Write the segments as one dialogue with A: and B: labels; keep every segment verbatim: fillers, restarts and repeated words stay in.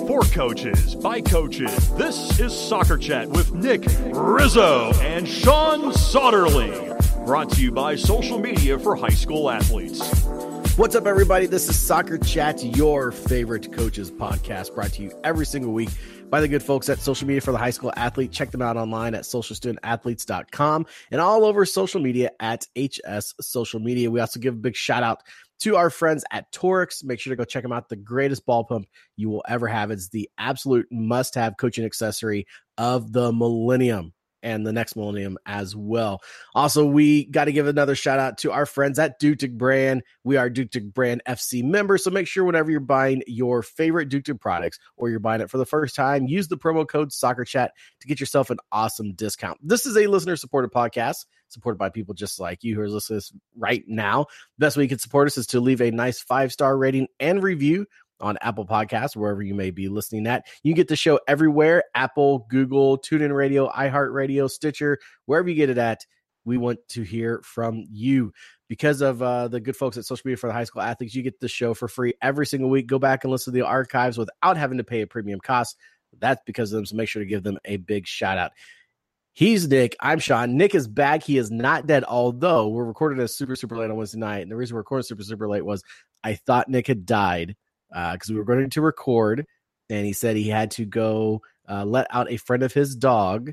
A: For coaches, by coaches, this is Soccer Chat with Nick Rizzo and Sean Soderling. Brought to you by Social Media for High School Athletes.
B: What's up, everybody? This is Soccer Chat, your favorite coaches podcast, brought to you every single week by the good folks at Social Media for the High School Athlete. Check them out online at social student athletes dot com and all over social media at H S Social Media. We also give a big shout out to our friends at Torx. Make sure to go check them out. The greatest ball pump you will ever have. It's the absolute must-have coaching accessory of the millennium and the next millennium as well. Also, we got to give another shout out to our friends at Dutic Brand. We are Dutic Brand F C members, so make sure whenever you're buying your favorite Dutic products or you're buying it for the first time, use the promo code SoccerChat to get yourself an awesome discount. This is a listener-supported podcast, supported by people just like you who are listening to this right now. The best way you can support us is to leave a nice five-star rating and review on Apple Podcasts, wherever you may be listening at. You get the show everywhere: Apple, Google, TuneIn Radio, iHeartRadio, Stitcher, wherever you get it at. We want to hear from you. Because of uh, the good folks at Social Media for the High School Athletes, you get the show for free every single week. Go back and listen to the archives without having to pay a premium cost. That's because of them, so make sure to give them a big shout out. He's Nick. I'm Sean. Nick is back. He is not dead, although we're recording this super, super late on Wednesday night. And the reason we're recording super, super late was I thought Nick had died. Because uh, we were going to record, and he said he had to go uh, let out a friend of his dog,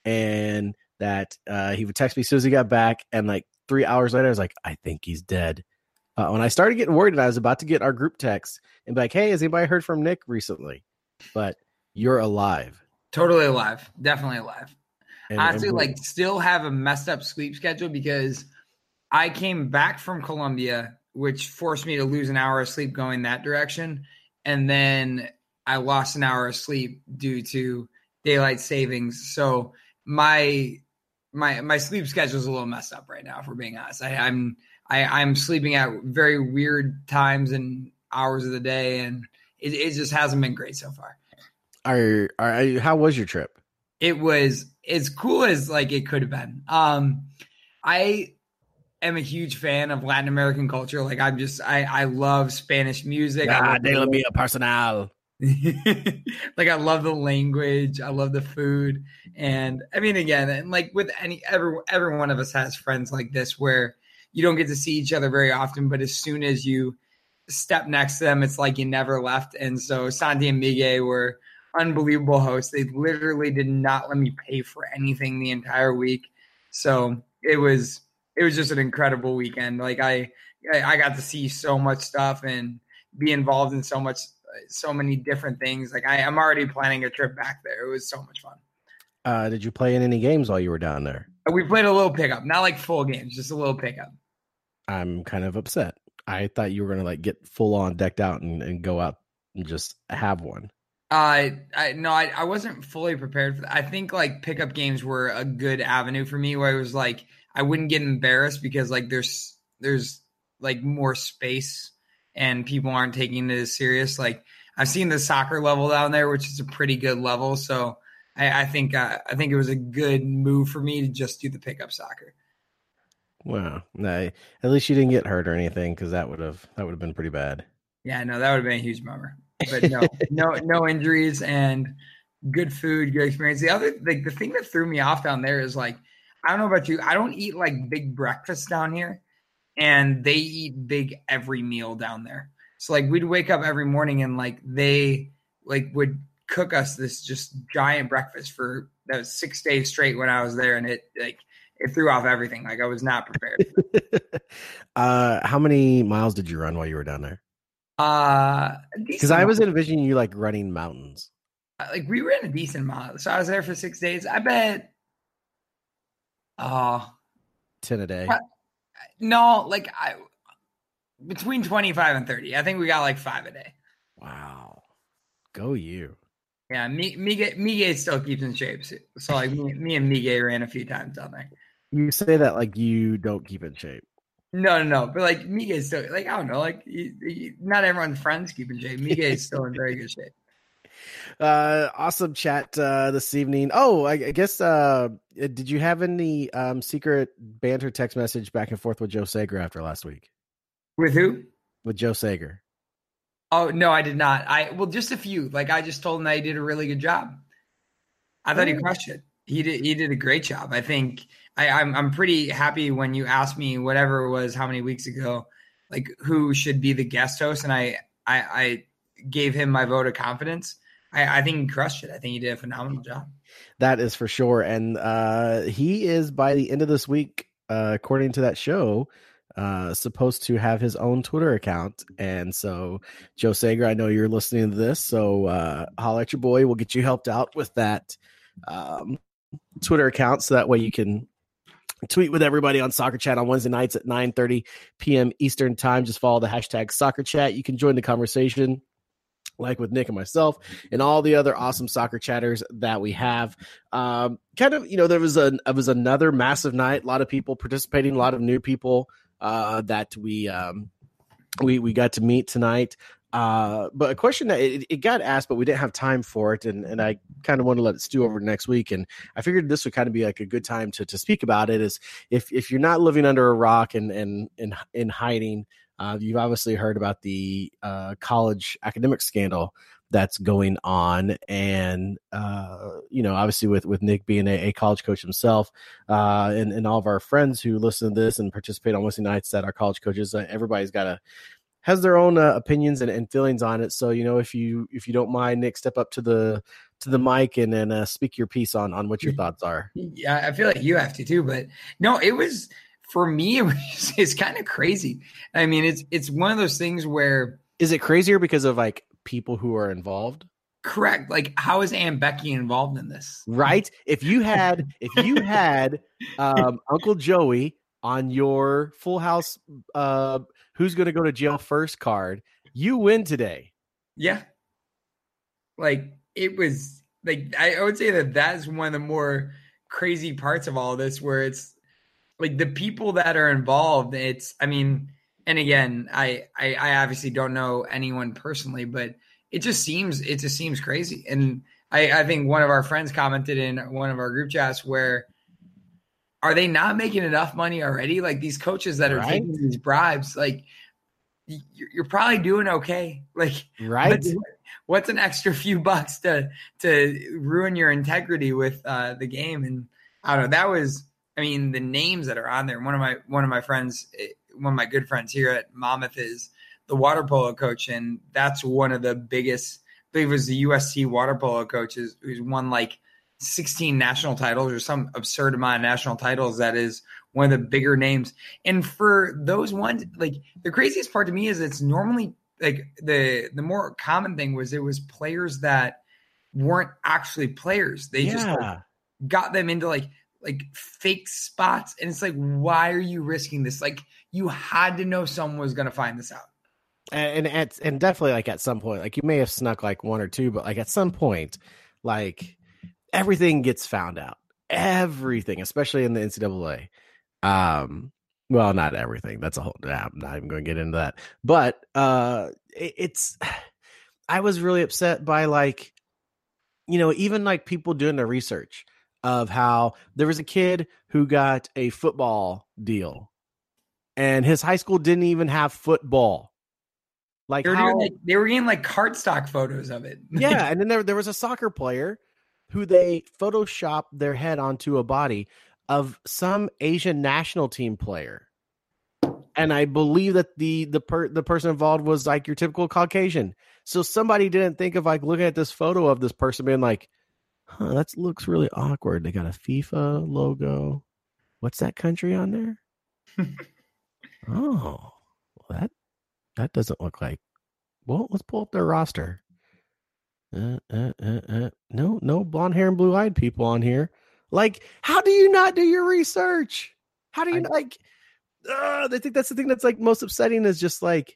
B: and that uh, he would text me as soon as he got back. And like three hours later, I was like, I think he's dead. Uh, when I started getting worried, and I was about to get our group text and be like, hey, has anybody heard from Nick recently? But you're alive.
C: Totally alive. Definitely alive.
B: And,
C: Honestly,
B: and
C: like still have a messed up sleep schedule because I came back from Colombia, which forced me to lose an hour of sleep going that direction. And then I lost an hour of sleep due to daylight savings. So my my my sleep schedule is a little messed up right now, if we're being honest. I, I'm I, I'm sleeping at very weird times and hours of the day, and it, it just hasn't been great so far.
B: Are, are how was your trip?
C: It was as cool as like it could have been. Um, I am a huge fan of Latin American culture. Like I'm just, I, I love Spanish music.
B: Ah, de la mia personal.
C: Like I love the language. I love the food. And I mean, again, and like with any, every, every one of us has friends like this where you don't get to see each other very often, but as soon as you step next to them, it's like you never left. And so Santi and Miguel were unbelievable hosts. They literally did not let me pay for anything the entire week. So it was, It was just an incredible weekend. Like I, I got to see so much stuff and be involved in so much, so many different things. Like I, I'm already planning a trip back there. It was so much fun.
B: Uh, did you play in any games while you were down there?
C: We played a little pickup, not like full games, just a little pickup.
B: I'm kind of upset. I thought you were going to like get full on decked out and, and go out and just have one.
C: Uh, I no, I, I wasn't fully prepared for that. I think like pickup games were a good avenue for me where it was like, I wouldn't get embarrassed because like there's there's like more space and people aren't taking it as serious. Like I've seen the soccer level down there, which is a pretty good level. So I, I think uh, I think it was a good move for me to just do the pickup soccer.
B: Wow, no, at least you didn't get hurt or anything because that would have that would have been pretty bad.
C: Yeah, no, that would have been a huge bummer. But no, no, no injuries and good food, good experience. The other like the thing that threw me off down there is like, I don't know about you. I don't eat like big breakfast down here, and they eat big every meal down there. So like we'd wake up every morning and like they like would cook us this just giant breakfast for that was six days straight when I was there, and it like it threw off everything. Like I was not prepared.
B: uh, how many miles did you run while you were down there?
C: Uh,
B: because I was envisioning you like running mountains.
C: Like we ran a decent amount, so I was there for six days. I bet. Oh,
B: ten a day.
C: Uh, no, like I between twenty-five and thirty. I think we got like five a day.
B: Wow. Go you.
C: Yeah, Miguel, Miguel still keeps in shape. So like me, me and Miguel ran a few times down there.
B: You say that like you don't keep in shape.
C: No, no, no. But like Miguel still like I don't know. Like you, you, not everyone's friends keep in shape. Miguel is still in very good shape.
B: Uh, awesome chat uh, this evening. Oh, I, I guess. Uh, did you have any um, secret banter text message back and forth with Joe Sager after last week?
C: With who?
B: With Joe Sager.
C: Oh, no, I did not. I well, just a few. Like I just told him that he did a really good job. I thought he crushed it. He did. He did a great job. I think I, I'm. I'm pretty happy when you asked me whatever it was, how many weeks ago, like who should be the guest host, and I. I, I gave him my vote of confidence. I, I think he crushed it. I think he did a phenomenal job.
B: That is for sure. And uh, he is, by the end of this week, uh, according to that show, uh, supposed to have his own Twitter account. And so, Joe Sager, I know you're listening to this, so uh, holla at your boy. We'll get you helped out with that um, Twitter account, so that way you can tweet with everybody on Soccer Chat on Wednesday nights at nine thirty p.m. Eastern time. Just follow the hashtag Soccer Chat. You can join the conversation like with Nick and myself and all the other awesome soccer chatters that we have. Um, kind of, you know, there was a, it was another massive night, a lot of people participating, a lot of new people uh, that we, um, we, we got to meet tonight. Uh, but a question that it, it got asked, but we didn't have time for it. And, and I kind of want to let it stew over next week. And I figured this would kind of be like a good time to, to speak about it is if, if you're not living under a rock and, and, and in hiding, uh, you've obviously heard about the, uh, college academic scandal that's going on. And, uh, you know, obviously with, with Nick being a, a college coach himself, uh, and, and all of our friends who listen to this and participate on Wednesday nights that are college coaches, uh, everybody's got a, has their own uh, opinions and, and feelings on it. So, you know, if you, if you don't mind, Nick, step up to the, to the mic and then uh, speak your piece on, on what your thoughts are.
C: Yeah. I feel like you have to too, but no, it was, for me, it was, it's kind of crazy. I mean, it's, it's one of those things where.
B: Is it crazier because of like people who are involved?
C: Correct. Like, how is Aunt Becky involved in this?
B: Right. If you had, if you had um, Uncle Joey on your Full House, uh, who's going to go to jail first card, you win today.
C: Yeah. Like it was like, I would say that that's one of the more crazy parts of all of this, where it's like the people that are involved. It's, I mean, and again, I, I, I obviously don't know anyone personally, but it just seems, it just seems crazy. And I, I think one of our friends commented in one of our group chats where, are they not making enough money already? Like these coaches that are right. taking these bribes, like you're, you're probably doing okay. Like,
B: right.
C: What's, what's an extra few bucks to, to ruin your integrity with uh, the game? And I don't know, that was, I mean, the names that are on there. One of my, one of my friends, one of my good friends here at Monmouth is the water polo coach. And that's one of the biggest, I believe it was the U S C water polo coaches who's won like sixteen national titles or some absurd amount of national titles. That is one of the bigger names. And for those ones, like the craziest part to me is it's normally like the, the more common thing was it was players that weren't actually players. They yeah. just like, got them into like, like fake spots. And it's like, why are you risking this? Like you had to know someone was going to find this out.
B: And, and, at, and definitely like at some point, like you may have snuck like one or two, but like at some point, like, everything gets found out. Everything, especially in the N C double A. Um, well, not everything. That's a whole. I'm not even going to get into that. But uh, it, it's. I was really upset by like, you know, even like people doing their research of how there was a kid who got a football deal, and his high school didn't even have football. Like
C: they were,
B: how,
C: doing, like, they were getting like cardstock photos of it.
B: Yeah, and then there there was a soccer player who they photoshopped their head onto a body of some Asian national team player. And I believe that the the per, the person involved was like your typical Caucasian. So somebody didn't think of like looking at this photo of this person being like, huh, that looks really awkward. They got a FIFA logo. What's that country on there? Oh, well, that that doesn't look like. Well, let's pull up their roster. Uh, uh, uh, uh. No, no blonde hair and blue eyed people on here. Like, how do you not do your research? How do you I, like? Uh, I think that's the thing that's like most upsetting is just like,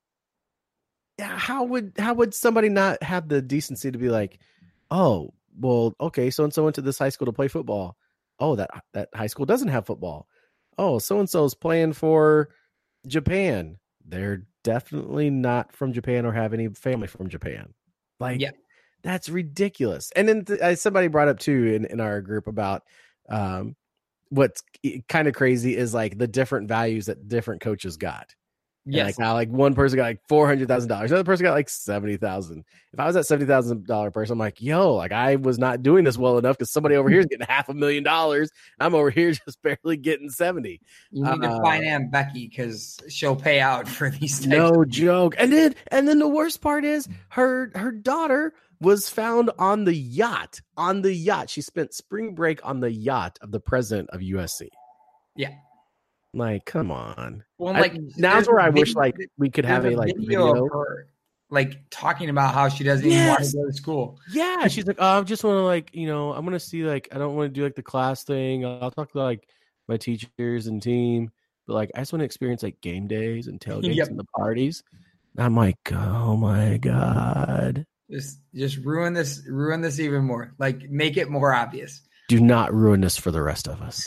B: yeah, how would how would somebody not have the decency to be like, oh, well, okay, so and so went to this high school to play football. Oh, that that high school doesn't have football. Oh, so and so is playing for Japan. They're definitely not from Japan or have any family from Japan. Like, yeah. That's ridiculous. And then th- somebody brought up too in, in our group about um, what's kind of crazy is like the different values that different coaches got.
C: Yes.
B: Like how like one person got like four hundred thousand dollars, another person got like seventy thousand. If I was that seventy thousand dollar person, I'm like, yo, like I was not doing this well enough because somebody over here is getting half a million dollars. I'm over here just barely getting seventy.
C: You need
B: uh,
C: to find Aunt Becky because she'll pay out for these types
B: no
C: of-
B: joke. And then and then the worst part is her her daughter was found on the yacht. On the yacht. She spent spring break on the yacht of the president of U S C.
C: Yeah.
B: Like, come on.
C: Well,
B: I,
C: like
B: now's where I
C: video,
B: wish like we could have a,
C: a
B: like
C: video,
B: video.
C: of her like talking about how she doesn't
B: Yes.
C: even want to go to school.
B: Yeah, she's like, oh, I just want to like, you know, I'm gonna see like, I don't want to do like the class thing. I'll talk to like my teachers and team, but like, I just want to experience like game days and tailgates
C: Yep.
B: and the parties. And I'm like, oh my god,
C: Just just ruin this, ruin this even more. Like make it more obvious.
B: do not ruin this for the rest of us.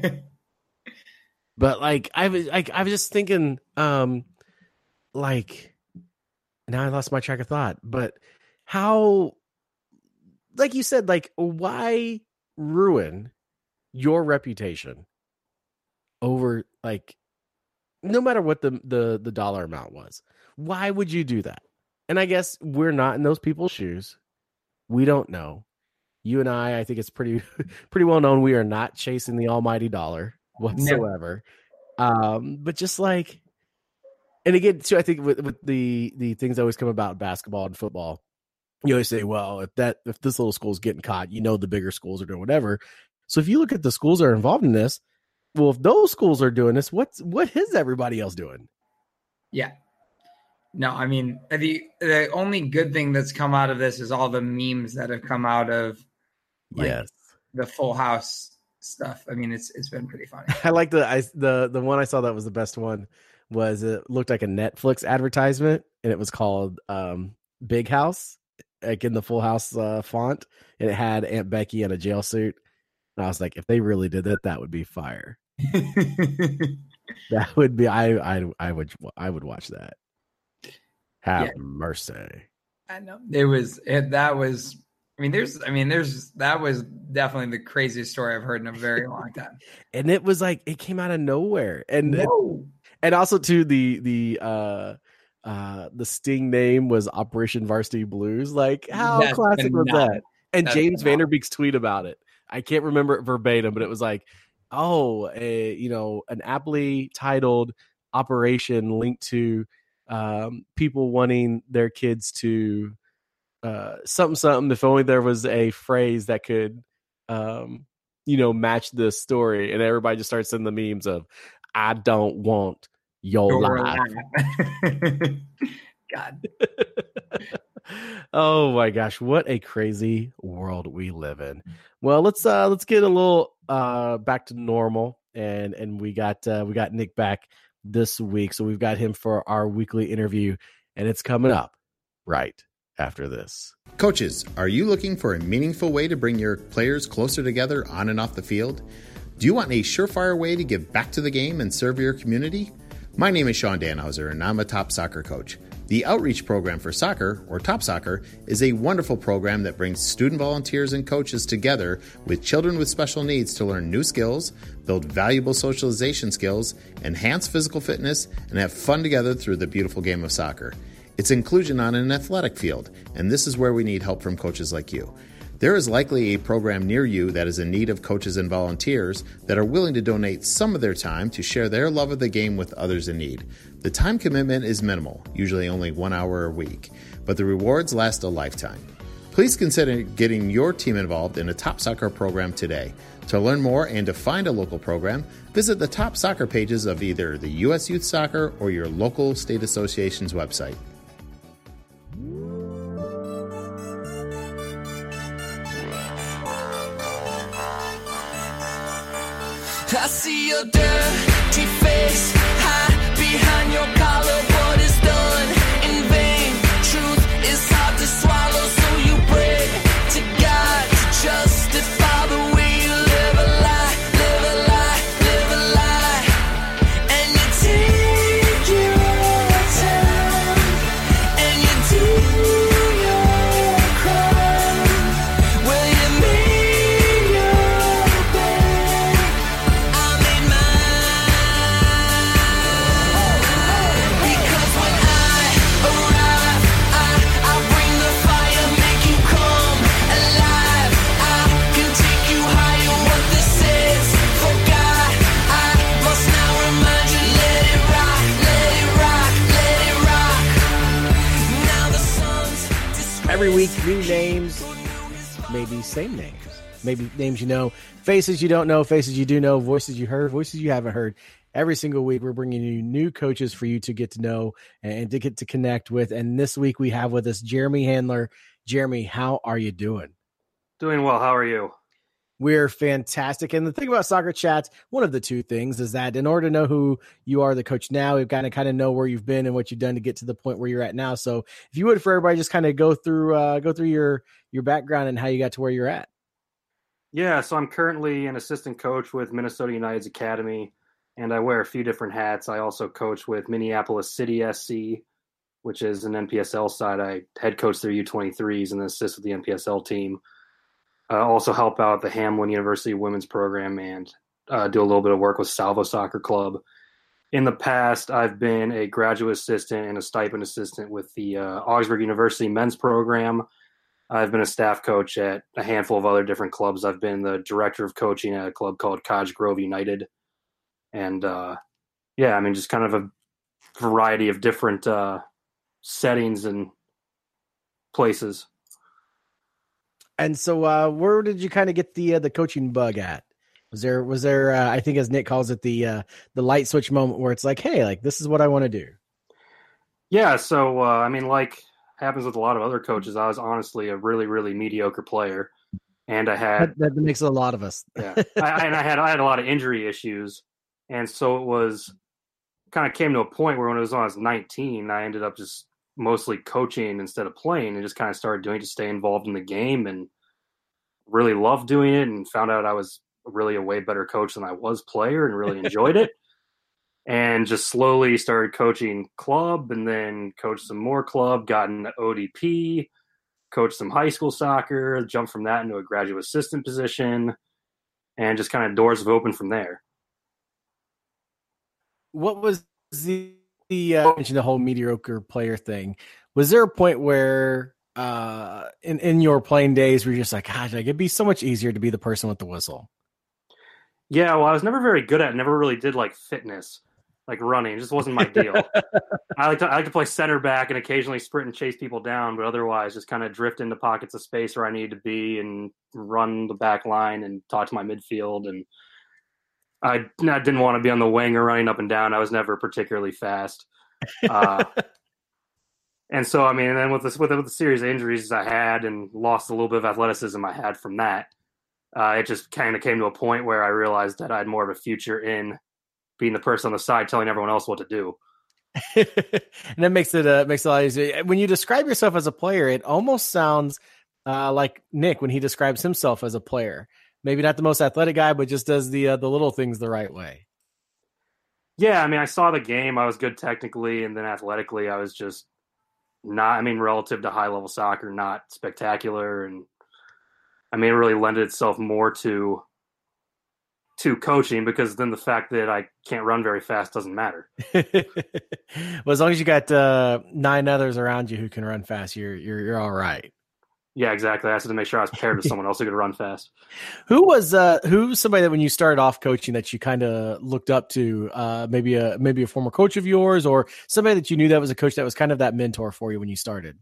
B: But like, I was like, I was just thinking, um, like, now I lost my track of thought. But how, like you said, like, why ruin your reputation over like, no matter what the the the dollar amount was? Why would you do that? And I guess we're not in those people's shoes. We don't know. You and I, I think it's pretty pretty well known we are not chasing the almighty dollar whatsoever. No. Um, but just like, and again, too, I think with, with the the things that always come about basketball and football, you always say, well, if that if this little school's getting caught, you know the bigger schools are doing whatever. So if you look at the schools that are involved in this, well, if those schools are doing this, what's what is everybody else doing?
C: Yeah. No, I mean, the the only good thing that's come out of this is all the memes that have come out of like,
B: yes.
C: the Full House stuff. I mean, it's it's been pretty funny.
B: I like the I, the the one I saw that was the best one was it looked like a Netflix advertisement and it was called um, Big House, like in the Full House uh, font, and it had Aunt Becky in a jail suit. And I was like, if they really did that, that would be fire. That would be I I I would I would watch that. Have yeah. mercy.
C: I know it was it, that was. I mean, there's. I mean, there's. That was definitely the craziest story I've heard in a very long time.
B: And it was like it came out of nowhere, and
C: no.
B: and also too the the uh uh the Sting name was Operation Varsity Blues. Like how That's classic phenomenal. was that? And That's James phenomenal. Vanderbeek's tweet about it. I can't remember it verbatim, but it was like, oh, a, you know, an aptly titled operation linked to um, people wanting their kids to uh, something, something. If only there was a phrase that could, um, you know, match this story. And everybody just starts sending the memes of, I don't want your, your life.
C: life. God.
B: Oh my gosh, what a crazy world we live in. Well, let's uh let's get a little uh back to normal, and and we got uh we got Nick back this week, so we've got him for our weekly interview, and it's coming up right after this.
D: Coaches, are you looking for a meaningful way to bring your players closer together on and off the field? Do you want a surefire way to give back to the game and serve your community? My name is Sean Danhauser, and I'm a top soccer coach. The Outreach Program for Soccer, or Top Soccer, is a wonderful program that brings student volunteers and coaches together with children with special needs to learn new skills, build valuable socialization skills, enhance physical fitness, and have fun together through the beautiful game of soccer. It's inclusion on an athletic field, and this is where we need help from coaches like you. There is likely a program near you that is in need of coaches and volunteers that are willing to donate some of their time to share their love of the game with others in need. The time commitment is minimal, usually only one hour a week, but the rewards last a lifetime. Please consider getting your team involved in a Top Soccer program today. To learn more and to find a local program, visit the Top Soccer pages of either the U S Youth Soccer or your local state association's website.
E: I see your dirty face, hide behind your collar. What is done in vain? Truth is hard to swallow, so you pray to God to justify the way you live a lie, live a lie, live a lie. And you take your time, and you do your crime. Well, you made your bed, I made mine.
B: Every week, new names, maybe same names, maybe names you know, faces you don't know, faces you do know, voices you heard, voices you haven't heard. Every single week, we're bringing you new coaches for you to get to know and to get to connect with. And this week, we have with us Jeremy Handler. Jeremy, how are you doing?
F: Doing well. How are you?
B: We're fantastic. And the thing about Soccer Chats, one of the two things is that in order to know who you are, the coach now, we've got to kind of know where you've been and what you've done to get to the point where you're at now. So if you would, for everybody, just kind of go through uh, go through your your background and how you got to where you're at.
F: Yeah, so I'm currently an assistant coach with Minnesota United's Academy, and I wear a few different hats. I also coach with Minneapolis City S C, which is an N P S L side. I head coach their U twenty-threes and then assist with the N P S L team. I also help out the Hamline University women's program and uh, do a little bit of work with Salvo Soccer Club. In the past, I've been a graduate assistant and a stipend assistant with the uh, Augsburg University men's program. I've been a staff coach at a handful of other different clubs. I've been the director of coaching at a club called Cottage Grove United. And, uh, yeah, I mean, just kind of a variety of different uh, settings and places.
B: And so, uh, where did you kind of get the uh, the coaching bug at? Was there was there? Uh, I think, as Nick calls it, the uh, the light switch moment where it's like, hey, like this is what I want to do.
F: Yeah. So, uh, I mean, like happens with a lot of other coaches, I was honestly a really, really mediocre player, and I had
B: that, that makes a lot of us.
F: yeah, I, and I had I had a lot of injury issues, and so it was kind of came to a point where when it was when I was nineteen, I ended up just mostly coaching instead of playing, and just kind of started doing it to stay involved in the game, and really loved doing it, and found out I was really a way better coach than I was player, and really enjoyed it. And just slowly started coaching club, and then coached some more club, got into O D P, coached some high school soccer, jumped from that into a graduate assistant position, and just kind of doors have opened from there.
B: What was the The uh, mentioned the whole mediocre player thing. Was there a point where uh, in, in your playing days where you're just like, gosh, like, it'd be so much easier to be the person with the whistle?
F: Yeah, well, I was never very good at it. Never really did like fitness, like running. It just wasn't my deal. I like to I like to play center back and occasionally sprint and chase people down, but otherwise just kind of drift into pockets of space where I needed to be and run the back line and talk to my midfield. And I, I didn't want to be on the wing or running up and down. I was never particularly fast. Uh, and so, I mean, and then with, this, with, the, with the series of injuries I had and lost a little bit of athleticism I had from that, uh, it just kind of came to a point where I realized that I had more of a future in being the person on the side telling everyone else what to do.
B: And that makes it, uh, makes it a lot easier. When you describe yourself as a player, it almost sounds uh, like Nick when he describes himself as a player. Maybe not the most athletic guy, but just does the uh, the little things the right way.
F: Yeah, I mean, I saw the game. I was good technically, and then athletically, I was just not, I mean, relative to high-level soccer, not spectacular. And, I mean, it really lended itself more to to coaching, because then the fact that I can't run very fast doesn't matter.
B: Well, as long as you got uh, nine others around you who can run fast, you're you're you're all right.
F: Yeah, exactly. I had to make sure I was paired with someone else who could run fast.
B: Who was uh, who's somebody that when you started off coaching that you kind of looked up to? Uh, maybe a maybe a former coach of yours, or somebody that you knew that was a coach that was kind of that mentor for you when you started.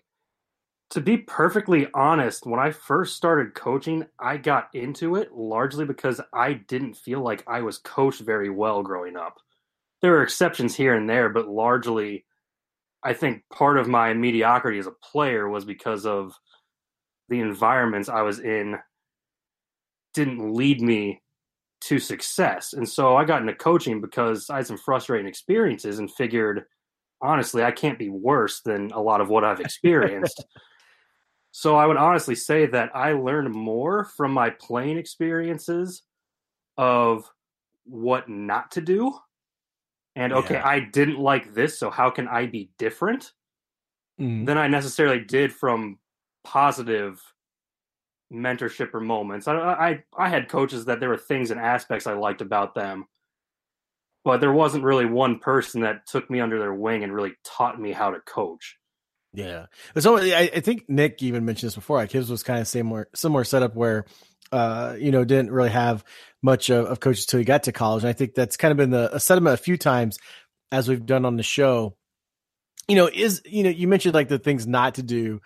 F: To be perfectly honest, when I first started coaching, I got into it largely because I didn't feel like I was coached very well growing up. There were exceptions here and there, but largely, I think part of my mediocrity as a player was because of the environments I was in didn't lead me to success. And so I got into coaching because I had some frustrating experiences and figured, honestly, I can't be worse than a lot of what I've experienced. So I would honestly say that I learned more from my playing experiences of what not to do. And, okay, yeah. I didn't like this, so how can I be different? Mm. Than I necessarily did from positive mentorship or moments. I, I I had coaches that there were things and aspects I liked about them, but there wasn't really one person that took me under their wing and really taught me how to coach.
B: Yeah. So I, I think Nick even mentioned this before. Like his was kind of similar, similar setup where, uh, you know, didn't really have much of, of coaches till he got to college. And I think that's kind of been the a sentiment a few times as we've done on the show. You know, is, you know, you mentioned like the things not to do.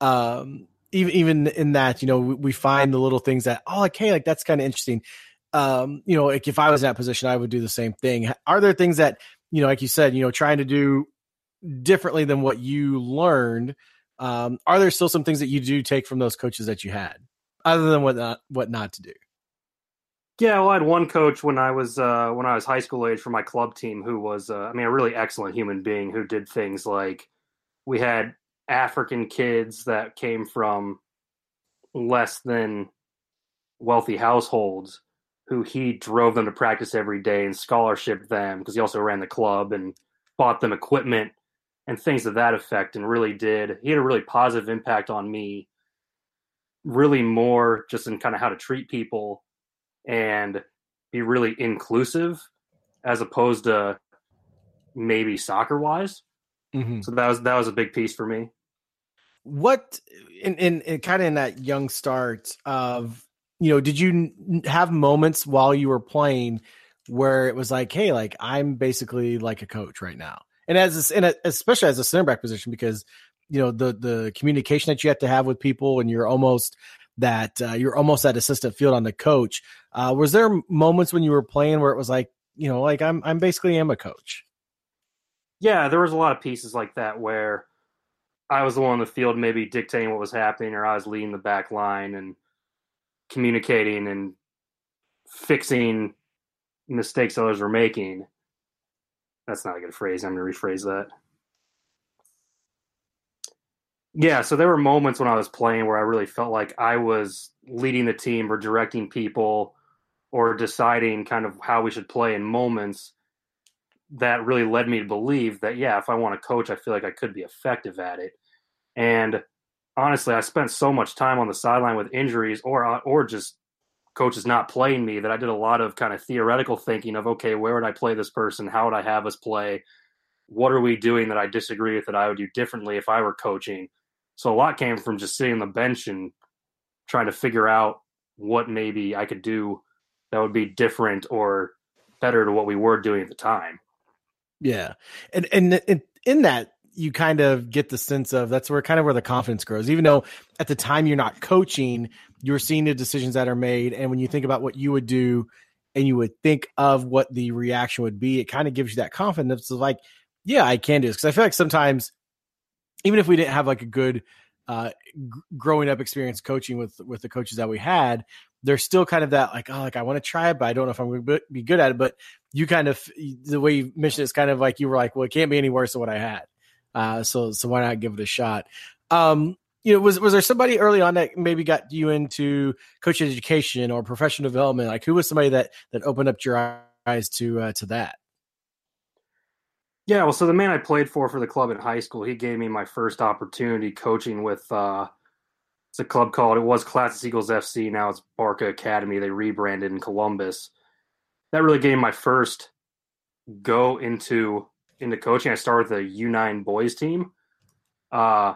B: um, even, even in that, you know, we, we find the little things that, oh, like, hey, like that's kind of interesting. Um, you know, like if I was in that position, I would do the same thing. Are there things that, you know, like you said, you know, trying to do differently than what you learned? Um, are there still some things that you do take from those coaches that you had, other than what not, what not to do?
F: Yeah, well, I had one coach when I was uh, when I was high school age for my club team who was, uh, I mean, a really excellent human being who did things like we had African kids that came from less than wealthy households who he drove them to practice every day and scholarshiped them because he also ran the club and bought them equipment and things of that effect, and really did. He had a really positive impact on me, really more just in kind of how to treat people and be really inclusive as opposed to maybe soccer wise.
B: Mm-hmm.
F: So that was, that was a big piece for me.
B: What in, in, in kind of in that young start of, you know, did you have moments while you were playing where it was like, hey, like I'm basically like a coach right now? And as a, and a, especially as a center back position, because, you know, the, the communication that you have to have with people, and you're almost that uh, you're almost that assistant field on the coach. Uh, was there moments when you were playing where it was like, you know, like I'm, I'm basically am a coach?
F: Yeah, there was a lot of pieces like that where I was the one on the field maybe dictating what was happening, or I was leading the back line and communicating and fixing mistakes others were making. That's not a good phrase. I'm going to rephrase that. Yeah, so there were moments when I was playing where I really felt like I was leading the team or directing people or deciding kind of how we should play in moments that really led me to believe that, yeah, if I want to coach, I feel like I could be effective at it. And honestly, I spent so much time on the sideline with injuries or or just coaches not playing me that I did a lot of kind of theoretical thinking of, okay, where would I play this person? How would I have us play? What are we doing that I disagree with that I would do differently if I were coaching? So a lot came from just sitting on the bench and trying to figure out what maybe I could do that would be different or better to what we were doing at the time.
B: Yeah. And, and, and in that, you kind of get the sense of that's where kind of where the confidence grows, even though at the time you're not coaching, you're seeing the decisions that are made. And when you think about what you would do and you would think of what the reaction would be, it kind of gives you that confidence of like, yeah, I can do this. Cause I feel like sometimes, even if we didn't have like a good uh, g- growing up experience coaching with, with the coaches that we had, there's still kind of that like, oh, like I want to try it, but I don't know if I'm going to be good at it. But you kind of, the way you mentioned it, it's kind of like you were like, well, it can't be any worse than what I had. Uh, so, so why not give it a shot? Um, you know, was, was there somebody early on that maybe got you into coaching education or professional development? Like who was somebody that, that opened up your eyes to, uh, to that?
F: Yeah, well, so the man I played for for the club in high school, he gave me my first opportunity coaching with uh, it's a club called, it was Classic Eagles F C, now it's Barca Academy. They rebranded in Columbus. That really gave me my first go into into coaching. I started with the U nine boys team. Uh,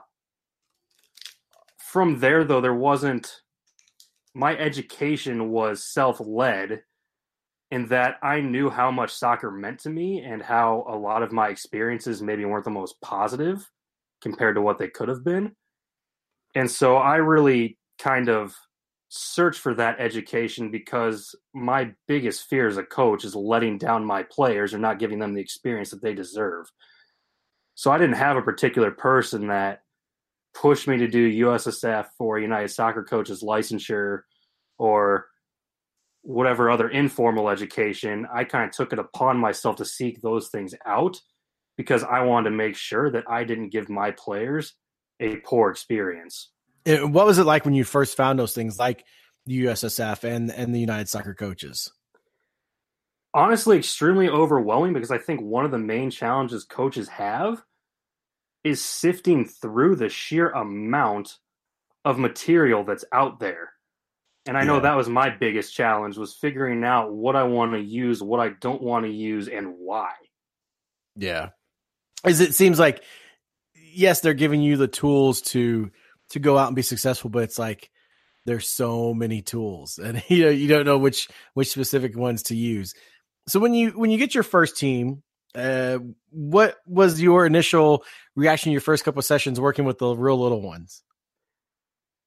F: from there, though, there wasn't – my education was self-led, in that I knew how much soccer meant to me and how a lot of my experiences maybe weren't the most positive compared to what they could have been. And so I really kind of searched for that education because my biggest fear as a coach is letting down my players or not giving them the experience that they deserve. So I didn't have a particular person that pushed me to do U S S F or United Soccer Coaches licensure or whatever other informal education. I kind of took it upon myself to seek those things out because I wanted to make sure that I didn't give my players a poor experience.
B: It, what was it like when you first found those things like the U S S F and, and the United Soccer Coaches?
F: Honestly, extremely overwhelming because I think one of the main challenges coaches have is sifting through the sheer amount of material that's out there. And I know yeah. that was my biggest challenge, was figuring out what I want to use, what I don't want to use, and why.
B: Yeah. As it seems like, yes, they're giving you the tools to to go out and be successful, but it's like there's so many tools and you know you don't know which which specific ones to use. So when you when you get your first team, uh, what was your initial reaction to your first couple of sessions working with the real little ones?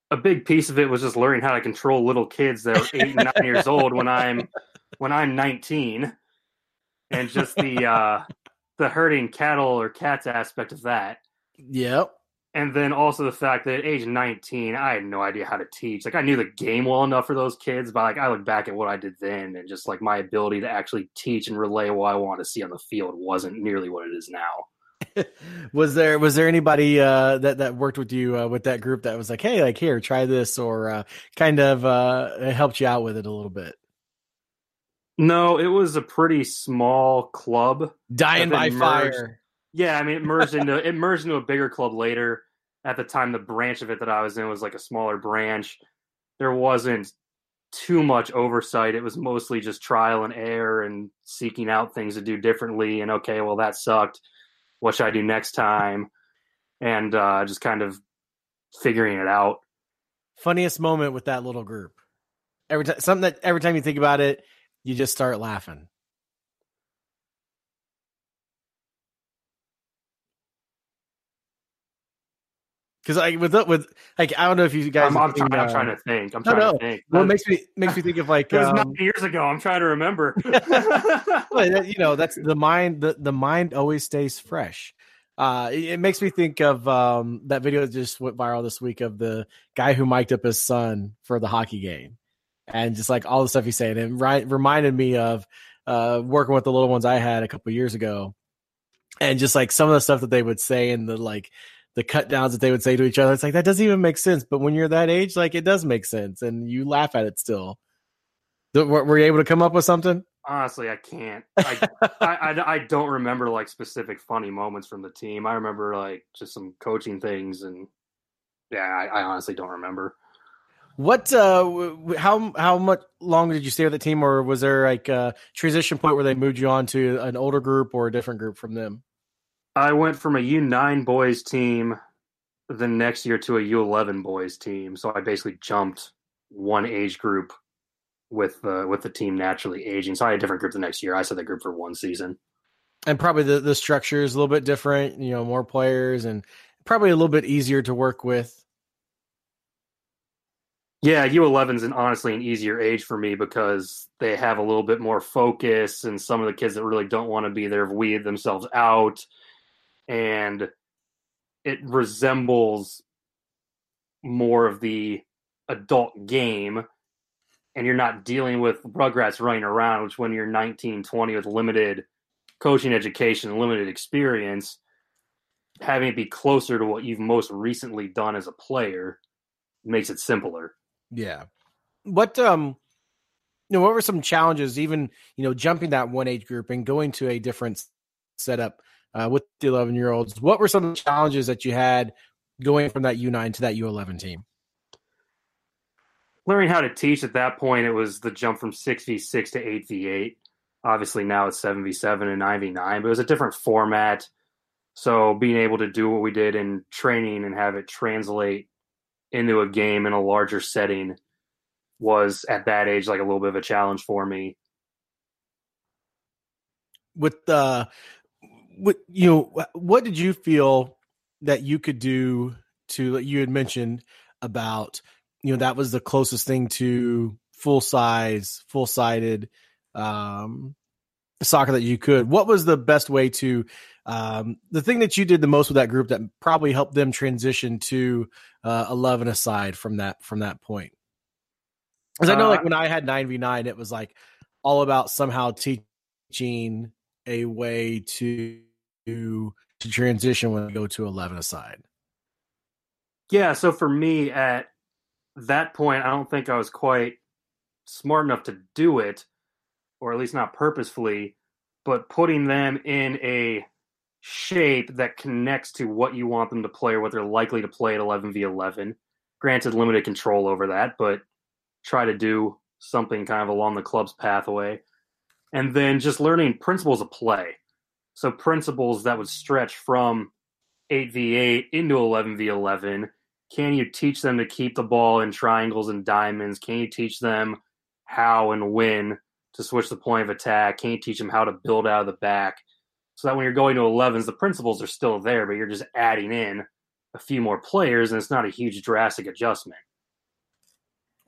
F: a big piece of it was just learning how to control little kids that are eight and nine years old when I'm when I'm nineteen, and just the uh, the herding cattle or cats aspect of that.
B: Yep.
F: And then also the fact that at age nineteen, I had no idea how to teach. Like, I knew the game well enough for those kids, but like I look back at what I did then, and just like my ability to actually teach and relay what I want to see on the field wasn't nearly what it is now.
B: was there was there anybody uh, that that worked with you uh, with that group that was like, hey, like here, try this, or uh, kind of uh, helped you out with it a little bit?
F: No, it was a pretty small club.
B: Dying by
F: merged,
B: fire.
F: Yeah, I mean, it merged into it merged into a bigger club later. At the time, the branch of it that I was in was like a smaller branch. There wasn't too much oversight. It was mostly just trial and error and seeking out things to do differently. And okay, well, that sucked. What should I do next time? And uh, just kind of figuring it out.
B: Funniest moment with that little group. Every time, something that every time you think about it, you just start laughing. Because like with with like I don't know if you guys.
F: I'm, I'm,
B: thinking,
F: trying,
B: uh,
F: I'm trying to think. I'm
B: no,
F: trying
B: no.
F: to think.
B: Well, it makes me makes me think of like
F: it was
B: um,
F: nine years ago. I'm trying to remember.
B: well, you know, that's the mind. The, the mind always stays fresh. Uh, it, it makes me think of um, that video that just went viral this week of the guy who mic'd up his son for the hockey game, and just like all the stuff he's saying. It right, reminded me of uh, working with the little ones I had a couple years ago, and just like some of the stuff that they would say and the like the cut downs that they would say to each other. It's like that doesn't even make sense, but when you're that age, like it does make sense, and you laugh at it still. Were, were you able to come up with something?
F: Honestly, I can't. I, I, I, I don't remember like specific funny moments from the team. I remember like just some coaching things, and yeah, I, I honestly don't remember.
B: What? Uh, how how much longer did you stay with the team, or was there like a transition point where they moved you on to an older group or a different group from them?
F: I went from a U nine boys team the next year to a U eleven boys team, so I basically jumped one age group with the with the team naturally aging. So I had a different group the next year. I said the group for one season.
B: And probably the, the structure is a little bit different, you know, more players and probably a little bit easier to work with.
F: Yeah, U eleven's an honestly an easier age for me because they have a little bit more focus, and some of the kids that really don't want to be there have weeded themselves out, and it resembles more of the adult game. And you're not dealing with Rugrats running around, which when you're nineteen, twenty with limited coaching education, limited experience, having it be closer to what you've most recently done as a player makes it simpler.
B: Yeah. What, um, you know, what were some challenges, even, you know, jumping that one age group and going to a different setup uh, with the eleven year olds? What were some of the challenges that you had going from that U nine to that U eleven team?
F: Learning how to teach at that point, it was the jump from six v six to eight v eight. Obviously now it's seven v seven and nine v nine, but it was a different format. So being able to do what we did in training and have it translate into a game in a larger setting was at that age like a little bit of a challenge for me.
B: With uh, what you know, what did you feel that you could do to? You had mentioned about, you know, that was the closest thing to full size, full sided um, soccer that you could. What was the best way to, um, the thing that you did the most with that group that probably helped them transition to uh, eleven aside from that, from that point? Because I know like when I had nine v nine, it was like all about somehow teaching a way to, to, to transition when I go to eleven aside.
F: Yeah. So for me at that point, I don't think I was quite smart enough to do it, or at least not purposefully, but putting them in a shape that connects to what you want them to play or what they're likely to play at eleven v eleven. Granted, limited control over that, but try to do something kind of along the club's pathway. And then just learning principles of play. So principles that would stretch from eight v eight into eleven v eleven. Can you teach them to keep the ball in triangles and diamonds? Can you teach them how and when to switch the point of attack? Can you teach them how to build out of the back? So that when you're going to elevens, the principles are still there, but you're just adding in a few more players, and it's not a huge drastic adjustment.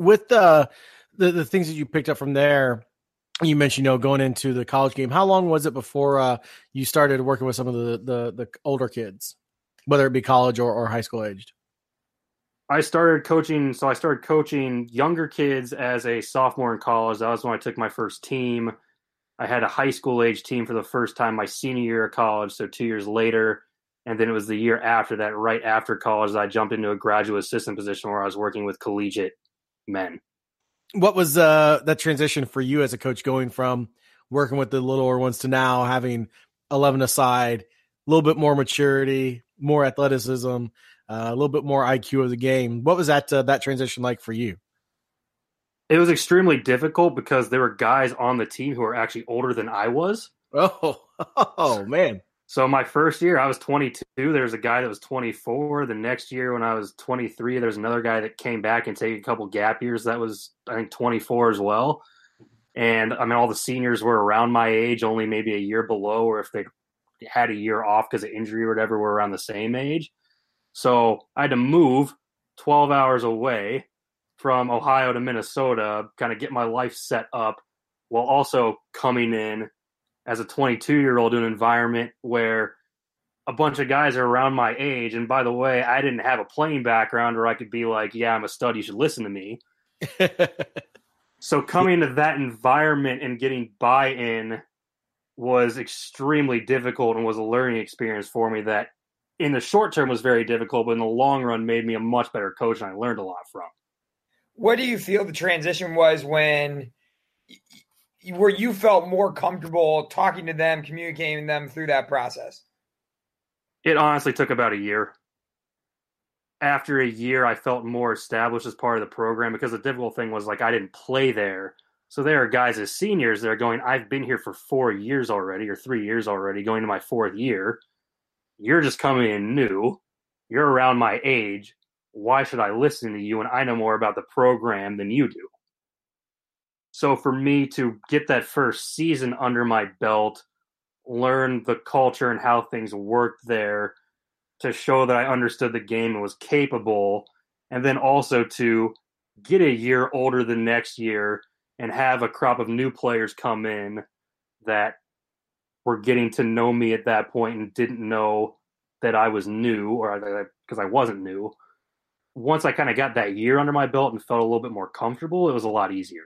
B: with the, the the things that you picked up from there, you mentioned, you know, going into the college game. How long was it before uh, you started working with some of the, the the older kids, whether it be college or, or high school aged?
F: I started coaching. So I started coaching younger kids as a sophomore in college. That was when I took my first team. I had a high school age team for the first time my senior year of college, so two years later. And then it was the year after that, right after college, that I jumped into a graduate assistant position where I was working with collegiate men.
B: What was uh, that transition for you as a coach, going from working with the littler ones to now having eleven aside, a little bit more maturity, more athleticism, uh, a little bit more I Q of the game? What was that uh, that transition like for you?
F: It was extremely difficult because there were guys on the team who were actually older than I was.
B: Oh, oh man.
F: So my first year, I was twenty-two. There was a guy that was twenty-four. The next year when I was twenty-three, there's another guy that came back and take a couple gap years. That was, I think, twenty-four as well. And, I mean, all the seniors were around my age, only maybe a year below, or if they had a year off because of injury or whatever, were around the same age. So I had to move twelve hours away from Ohio to Minnesota, kind of get my life set up while also coming in as a twenty-two-year-old to an environment where a bunch of guys are around my age. And by the way, I didn't have a playing background where I could be like, yeah, I'm a stud, you should listen to me. So coming to that environment and getting buy-in was extremely difficult and was a learning experience for me that in the short term was very difficult, but in the long run made me a much better coach and I learned a lot from.
C: What do you feel the transition was when where you felt more comfortable talking to them, communicating with them through that process?
F: It honestly took about a year. After a year, I felt more established as part of the program because the difficult thing was, like, I didn't play there. So there are guys as seniors that are going, I've been here for four years already or three years already, going to my fourth year. You're just coming in new. You're around my age. Why should I listen to you when I know more about the program than you do? So for me to get that first season under my belt, learn the culture and how things worked there, to show that I understood the game and was capable, and then also to get a year older the next year and have a crop of new players come in that were getting to know me at that point and didn't know that I was new, or because I wasn't new. Once I kind of got that year under my belt and felt a little bit more comfortable, it was a lot easier.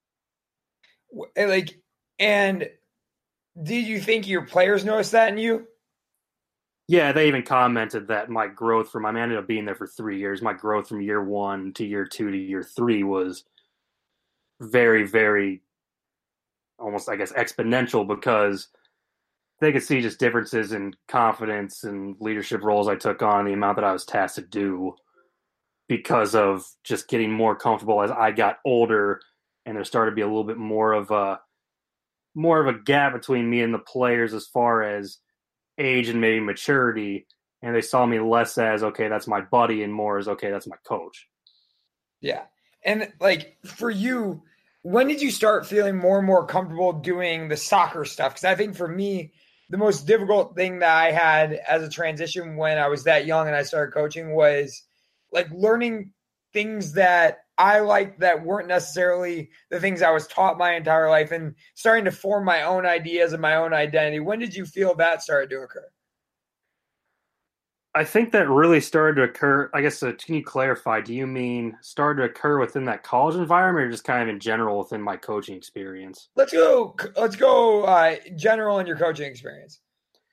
C: Like, and did you think your players noticed that in you?
F: Yeah, they even commented that my growth from, I mean, I ended up being there for three years. My growth from year one to year two to year three was very, very almost, I guess, exponential because they could see just differences in confidence and leadership roles I took on, the amount that I was tasked to do because of just getting more comfortable as I got older. And there started to be a little bit more of a more of a gap between me and the players as far as age and maybe maturity. And they saw me less as, okay, that's my buddy, and more as, okay, that's my coach.
C: Yeah. And like for you, when did you start feeling more and more comfortable doing the soccer stuff? Because I think for me, the most difficult thing that I had as a transition when I was that young and I started coaching was like learning things that I liked that weren't necessarily the things I was taught my entire life and starting to form my own ideas and my own identity. When did you feel that started to occur?
F: I think that really started to occur. I guess, uh, can you clarify? Do you mean started to occur within that college environment or just kind of in general within my coaching experience?
C: Let's go. Let's go uh, general in your coaching experience.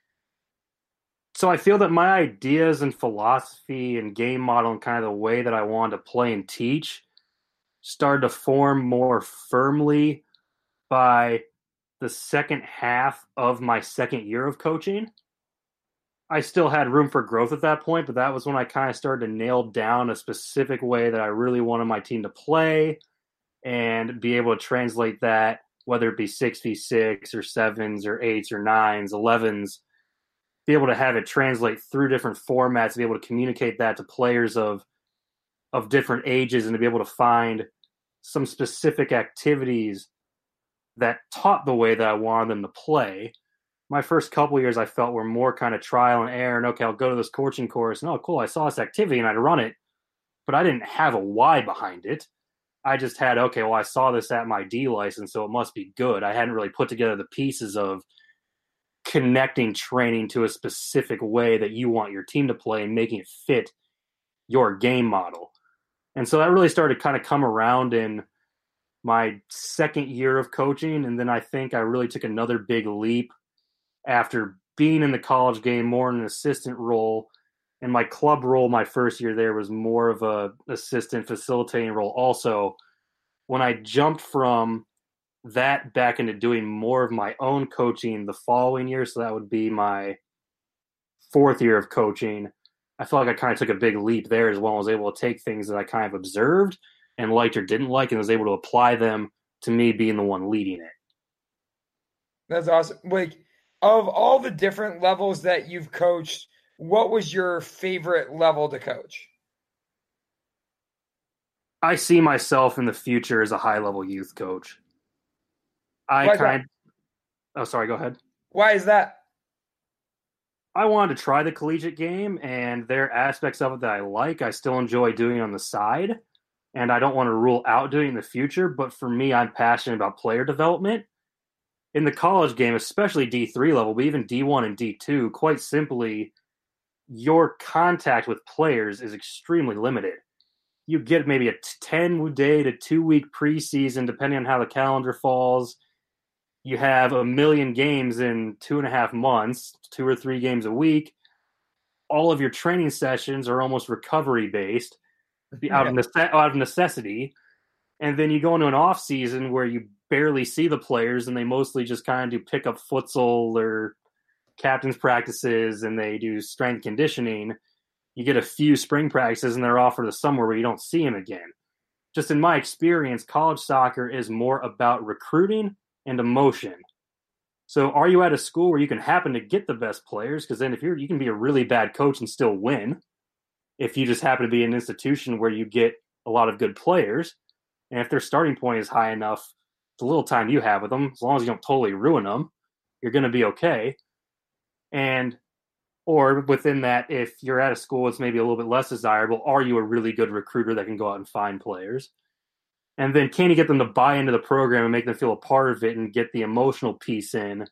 F: So I feel that my ideas and philosophy and game model and kind of the way that I wanted to play and teach started to form more firmly by the second half of my second year of coaching. I still had room for growth at that point, but that was when I kind of started to nail down a specific way that I really wanted my team to play and be able to translate that, whether it be six v six or sevens or eights or nines, elevens, be able to have it translate through different formats, be able to communicate that to players of of different ages and to be able to find some specific activities that taught the way that I wanted them to play. My first couple of years I felt were more kind of trial and error, and okay, I'll go to this coaching course, and oh, cool, I saw this activity and I'd run it, but I didn't have a why behind it. I just had, okay, well, I saw this at my D license, so it must be good. I hadn't really put together the pieces of connecting training to a specific way that you want your team to play and making it fit your game model. And so that really started to kind of come around in my second year of coaching. And then I think I really took another big leap after being in the college game more in an assistant role. And my club role my first year there was more of a assistant facilitating role also. When I jumped from that back into doing more of my own coaching the following year, so that would be my fourth year of coaching, I feel like I kind of took a big leap there as well. I was able to take things that I kind of observed and liked or didn't like and was able to apply them to me being the one leading it.
C: That's awesome. Like, of all the different levels that you've coached, what was your favorite level to coach?
F: I see myself in the future as a high-level youth coach. I
C: Why
F: kind Oh, sorry, go ahead.
C: Why is that?
F: I wanted to try the collegiate game, and there are aspects of it that I like. I still enjoy doing on the side, and I don't want to rule out doing it in the future, but for me, I'm passionate about player development. In the college game, especially D three level, but even D one and D two, quite simply, your contact with players is extremely limited. You get maybe a ten-day to two-week preseason, depending on how the calendar falls. You have a million games in two and a half months, two or three games a week. All of your training sessions are almost recovery-based, out of, nece- out of necessity. And then you go into an off season where you barely see the players, and they mostly just kind of do pick-up futsal or captain's practices, and they do strength conditioning. You get a few spring practices, and they're off for the summer where you don't see them again. Just in my experience, college soccer is more about recruiting and emotion. So are you at a school where you can happen to get the best players? Because then if you're, you can be a really bad coach and still win. If you just happen to be an institution where you get a lot of good players, and if their starting point is high enough, the little time you have with them, as long as you don't totally ruin them, you're going to be okay. And or within that, if you're at a school that's maybe a little bit less desirable, are you a really good recruiter that can go out and find players? And then can you get them to buy into the program and make them feel a part of it and get the emotional piece in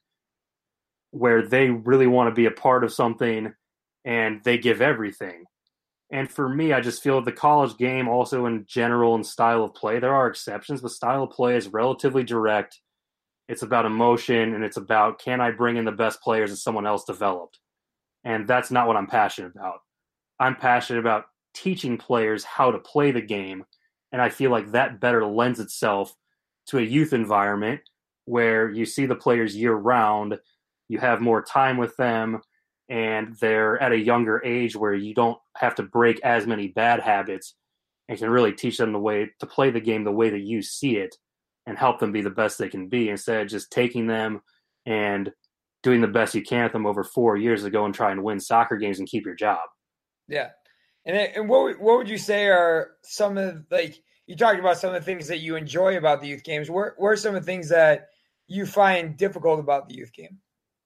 F: where they really want to be a part of something and they give everything? And for me, I just feel the college game also in general and style of play, there are exceptions, but style of play is relatively direct. It's about emotion, and it's about, can I bring in the best players that someone else developed? And that's not what I'm passionate about. I'm passionate about teaching players how to play the game. And I feel like that better lends itself to a youth environment where you see the players year round, you have more time with them, and they're at a younger age where you don't have to break as many bad habits and can really teach them the way to play the game the way that you see it and help them be the best they can be, instead of just taking them and doing the best you can with them over four years to go and try and win soccer games and keep your job.
C: Yeah. And, and what, what would you say are some of, like, you talked about some of the things that you enjoy about the youth games. Where, where are some of the things that you find difficult about the youth game?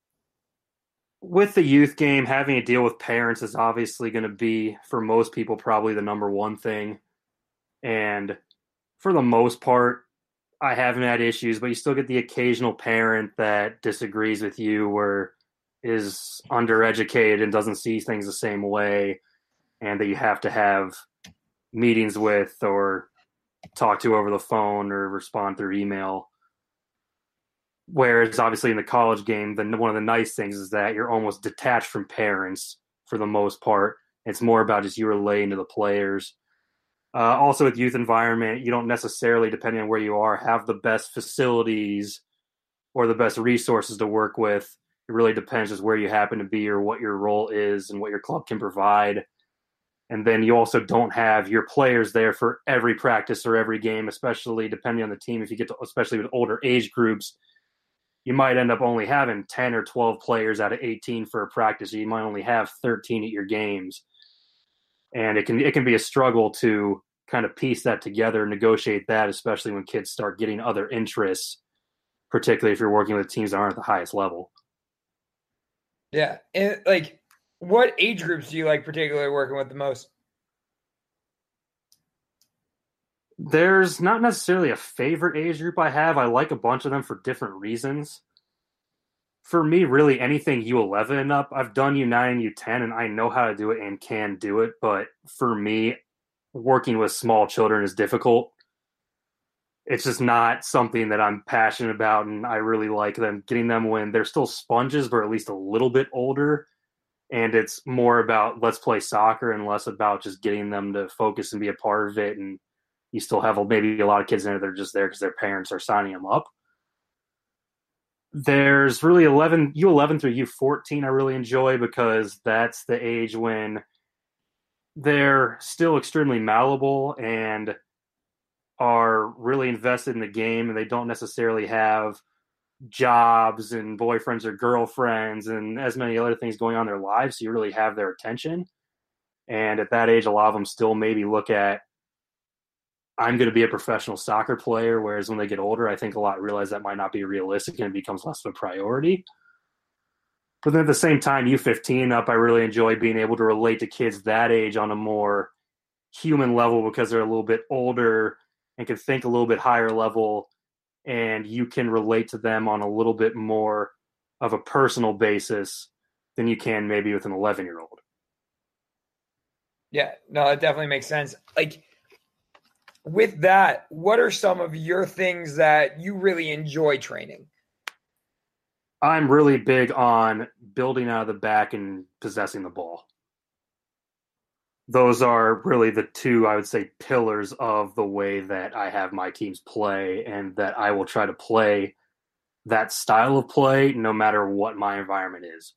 F: With the youth game, having to deal with parents is obviously going to be, for most people, probably the number one thing. And for the most part, I haven't had issues, but you still get the occasional parent that disagrees with you or is undereducated and doesn't see things the same way, and that you have to have meetings with or talk to over the phone or respond through email. Whereas obviously in the college game, then one of the nice things is that you're almost detached from parents for the most part. It's more about just you relating to the players. Uh, also with youth environment, you don't necessarily, depending on where you are, have the best facilities or the best resources to work with. It really depends just where you happen to be or what your role is and what your club can provide. And then you also don't have your players there for every practice or every game, especially depending on the team. If you get to, especially with older age groups, you might end up only having ten or twelve players out of eighteen for a practice. You might only have thirteen at your games. And it can it can be a struggle to kind of piece that together and negotiate that, especially when kids start getting other interests, particularly if you're working with teams that aren't at the highest level.
C: Yeah. And like, what age groups do you like particularly working with the most?
F: There's not necessarily a favorite age group I have. I like a bunch of them for different reasons. For me, really anything U eleven and up. I've done U nine and U ten, and I know how to do it and can do it. But for me, working with small children is difficult. It's just not something that I'm passionate about, and I really like them getting them when they're still sponges, but at least a little bit older. And it's more about let's play soccer and less about just getting them to focus and be a part of it. And you still have maybe a lot of kids in it that are just there because their parents are signing them up. There's really eleven U eleven through U fourteen I really enjoy because that's the age when they're still extremely malleable and are really invested in the game, and they don't necessarily have jobs and boyfriends or girlfriends and as many other things going on in their lives, so you really have their attention. And at that age, a lot of them still maybe look at, I'm going to be a professional soccer player, whereas when they get older, I think a lot realize that might not be realistic and it becomes less of a priority. But then at the same time, U fifteen up, I really enjoy being able to relate to kids that age on a more human level because they're a little bit older and can think a little bit higher level, and you can relate to them on a little bit more of a personal basis than you can maybe with an eleven-year-old.
C: Yeah, no, that definitely makes sense. Like, with that, what are some of your things that you really enjoy training?
F: I'm really big on building out of the back and possessing the ball. Those are really the two, I would say, pillars of the way that I have my teams play, and that I will try to play that style of play no matter what my environment is.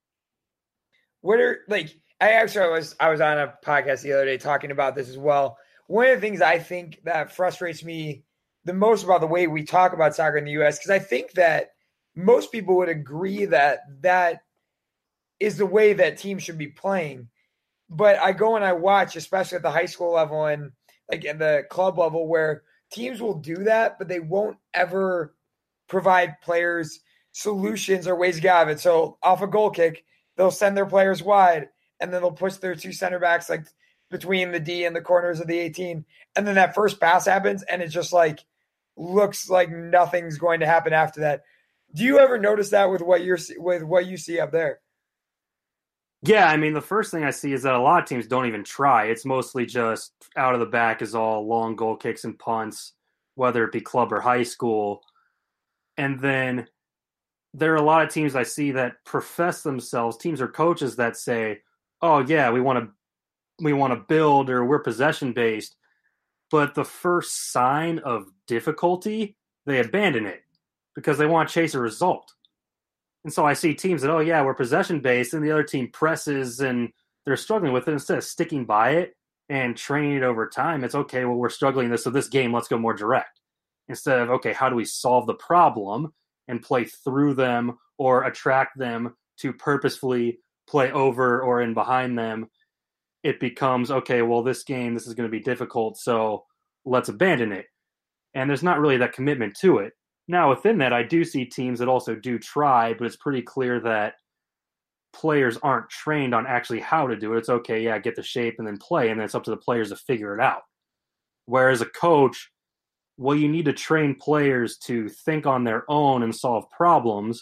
C: What are, like, I actually was I was on a podcast the other day talking about this as well. One of the things I think that frustrates me the most about the way we talk about soccer in the U S, because I think that most people would agree that that is the way that teams should be playing. But I go and I watch, especially at the high school level and like at the club level, where teams will do that, but they won't ever provide players solutions or ways to get out of it. So off a goal kick, they'll send their players wide, and then they'll push their two center backs like between the D and the corners of the eighteen. And then that first pass happens, and it just like looks like nothing's going to happen after that. Do you ever notice that with what you're with what you see up there?
F: Yeah, I mean, the first thing I see is that a lot of teams don't even try. It's mostly just out of the back is all long goal kicks and punts, whether it be club or high school. And then there are a lot of teams I see that profess themselves, teams or coaches that say, oh, yeah, we want to we want to build, or we're possession based. But the first sign of difficulty, they abandon it because they want to chase a result. And so I see teams that, oh, yeah, we're possession-based, and the other team presses, and they're struggling with it. Instead of sticking by it and training it over time, it's, okay, well, we're struggling this, so this game, let's go more direct. Instead of, okay, how do we solve the problem and play through them or attract them to purposefully play over or in behind them, it becomes, okay, well, this game, this is going to be difficult, so let's abandon it. And there's not really that commitment to it. Now, within that, I do see teams that also do try, but it's pretty clear that players aren't trained on actually how to do it. It's okay, yeah, get the shape and then play, and then it's up to the players to figure it out. Whereas a coach, well, you need to train players to think on their own and solve problems.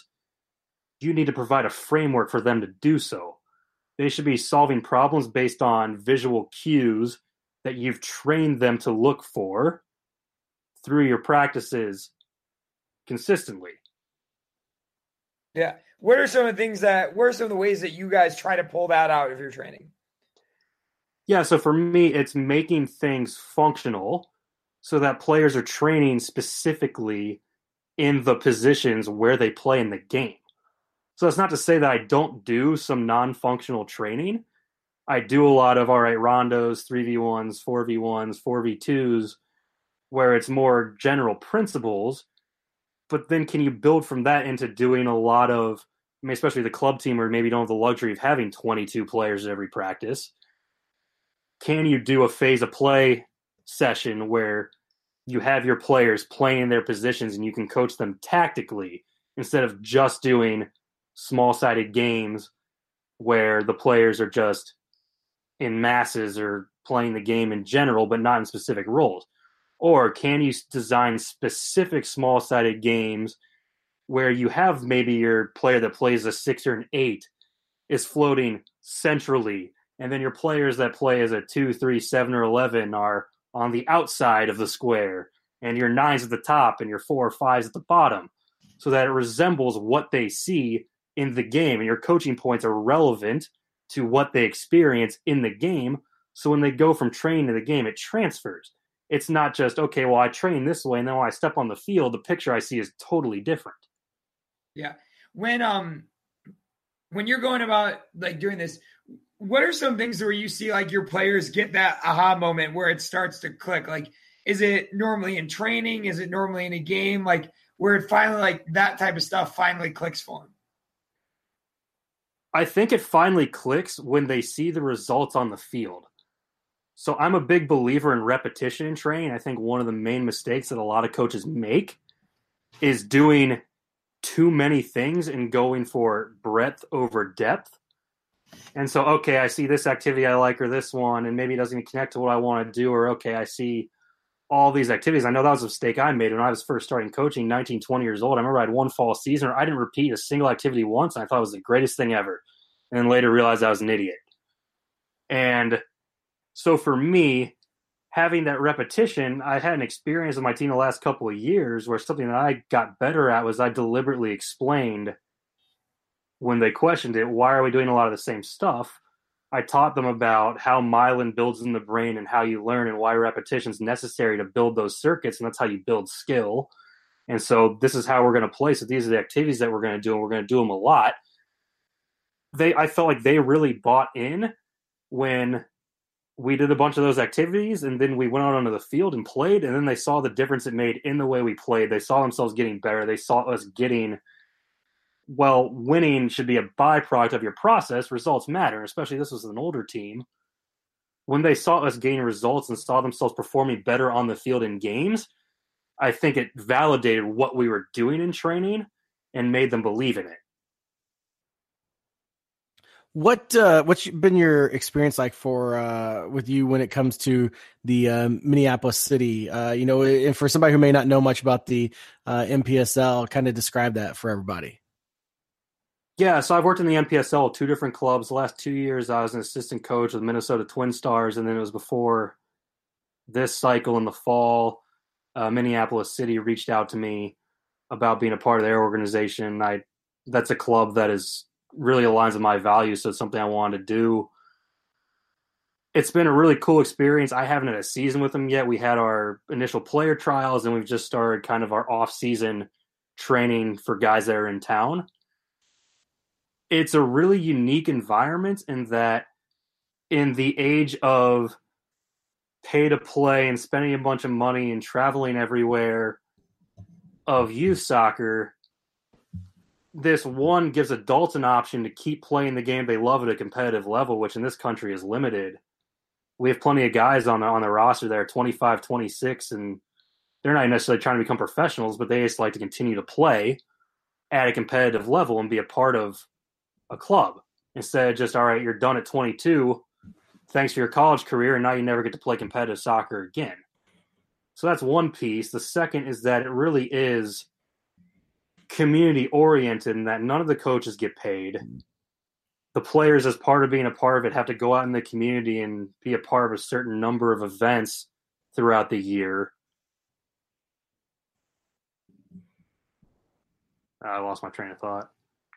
F: You need to provide a framework for them to do so. They should be solving problems based on visual cues that you've trained them to look for through your practices consistently.
C: Yeah. What are some of the things that, what are some of the ways that you guys try to pull that out of your training?
F: Yeah, so for me, it's making things functional so that players are training specifically in the positions where they play in the game. So it's not to say that I don't do some non-functional training. I do a lot of, all right, rondos, three v ones, four v ones, four v twos, where it's more general principles. But then can you build from that into doing a lot of, I mean, especially the club team where maybe you don't have the luxury of having twenty-two players at every practice. Can you do a phase of play session where you have your players playing their positions and you can coach them tactically instead of just doing small-sided games where the players are just in masses or playing the game in general but not in specific roles? Or can you design specific small-sided games where you have maybe your player that plays a six or an eight is floating centrally, and then your players that play as a two, three, seven, or eleven are on the outside of the square, and your nines at the top and your four or fives at the bottom, so that it resembles what they see in the game, and your coaching points are relevant to what they experience in the game. So when they go from training to the game, it transfers. It's not just, okay, well, I train this way, and then when I step on the field, the picture I see is totally different.
C: Yeah. When um when you're going about like doing this, what are some things where you see like your players get that aha moment where it starts to click? Like, is it normally in training? Is it normally in a game? Like where it finally, like that type of stuff finally clicks for them?
F: I think it finally clicks when they see the results on the field. So I'm a big believer in repetition in training. I think one of the main mistakes that a lot of coaches make is doing too many things and going for breadth over depth. And so, okay, I see this activity I like or this one, and maybe it doesn't even connect to what I want to do. Or, okay, I see all these activities. I know that was a mistake I made when I was first starting coaching, nineteen, twenty years old. I remember I had one fall season where I didn't repeat a single activity once, and I thought it was the greatest thing ever. And then later realized I was an idiot. And so for me, having that repetition, I had an experience with my team the last couple of years where something that I got better at was I deliberately explained when they questioned it, why are we doing a lot of the same stuff? I taught them about how myelin builds in the brain and how you learn and why repetition is necessary to build those circuits, and that's how you build skill. And so this is how we're going to play. So these are the activities that we're going to do, and we're going to do them a lot. They, I felt like they really bought in when we did a bunch of those activities, and then we went out onto the field and played, and then they saw the difference it made in the way we played. They saw themselves getting better. They saw us getting, well, winning should be a byproduct of your process. Results matter, especially this was an older team. When they saw us gain results and saw themselves performing better on the field in games, I think it validated what we were doing in training and made them believe in it.
B: What uh, what's been your experience like for uh, with you when it comes to the um, Minneapolis City? Uh, you know, and for somebody who may not know much about the uh, M P S L, kind of describe that for everybody.
F: Yeah, so I've worked in the M P S L, two different clubs. The last two years, I was an assistant coach with Minnesota Twin Stars, and then it was before this cycle in the fall. Uh, Minneapolis City reached out to me about being a part of their organization. I that's a club that is really aligns with my values, so it's something I wanted to do. It's been a really cool experience. I haven't had a season with them yet. We had our initial player trials, and we've just started kind of our off-season training for guys that are in town. It's a really unique environment in that in the age of pay to play and spending a bunch of money and traveling everywhere of youth soccer, this one gives adults an option to keep playing the game they love at a competitive level, which in this country is limited. We have plenty of guys on the, on the roster that are twenty-five, twenty-six, and they're not necessarily trying to become professionals, but they just like to continue to play at a competitive level and be a part of a club instead of just, all right, you're done at twenty-two. Thanks for your college career, and now you never get to play competitive soccer again. So that's one piece. The second is that it really is community oriented in that none of the coaches get paid. The players, as part of being a part of it, have to go out in the community and be a part of a certain number of events throughout the year. I lost my train of thought.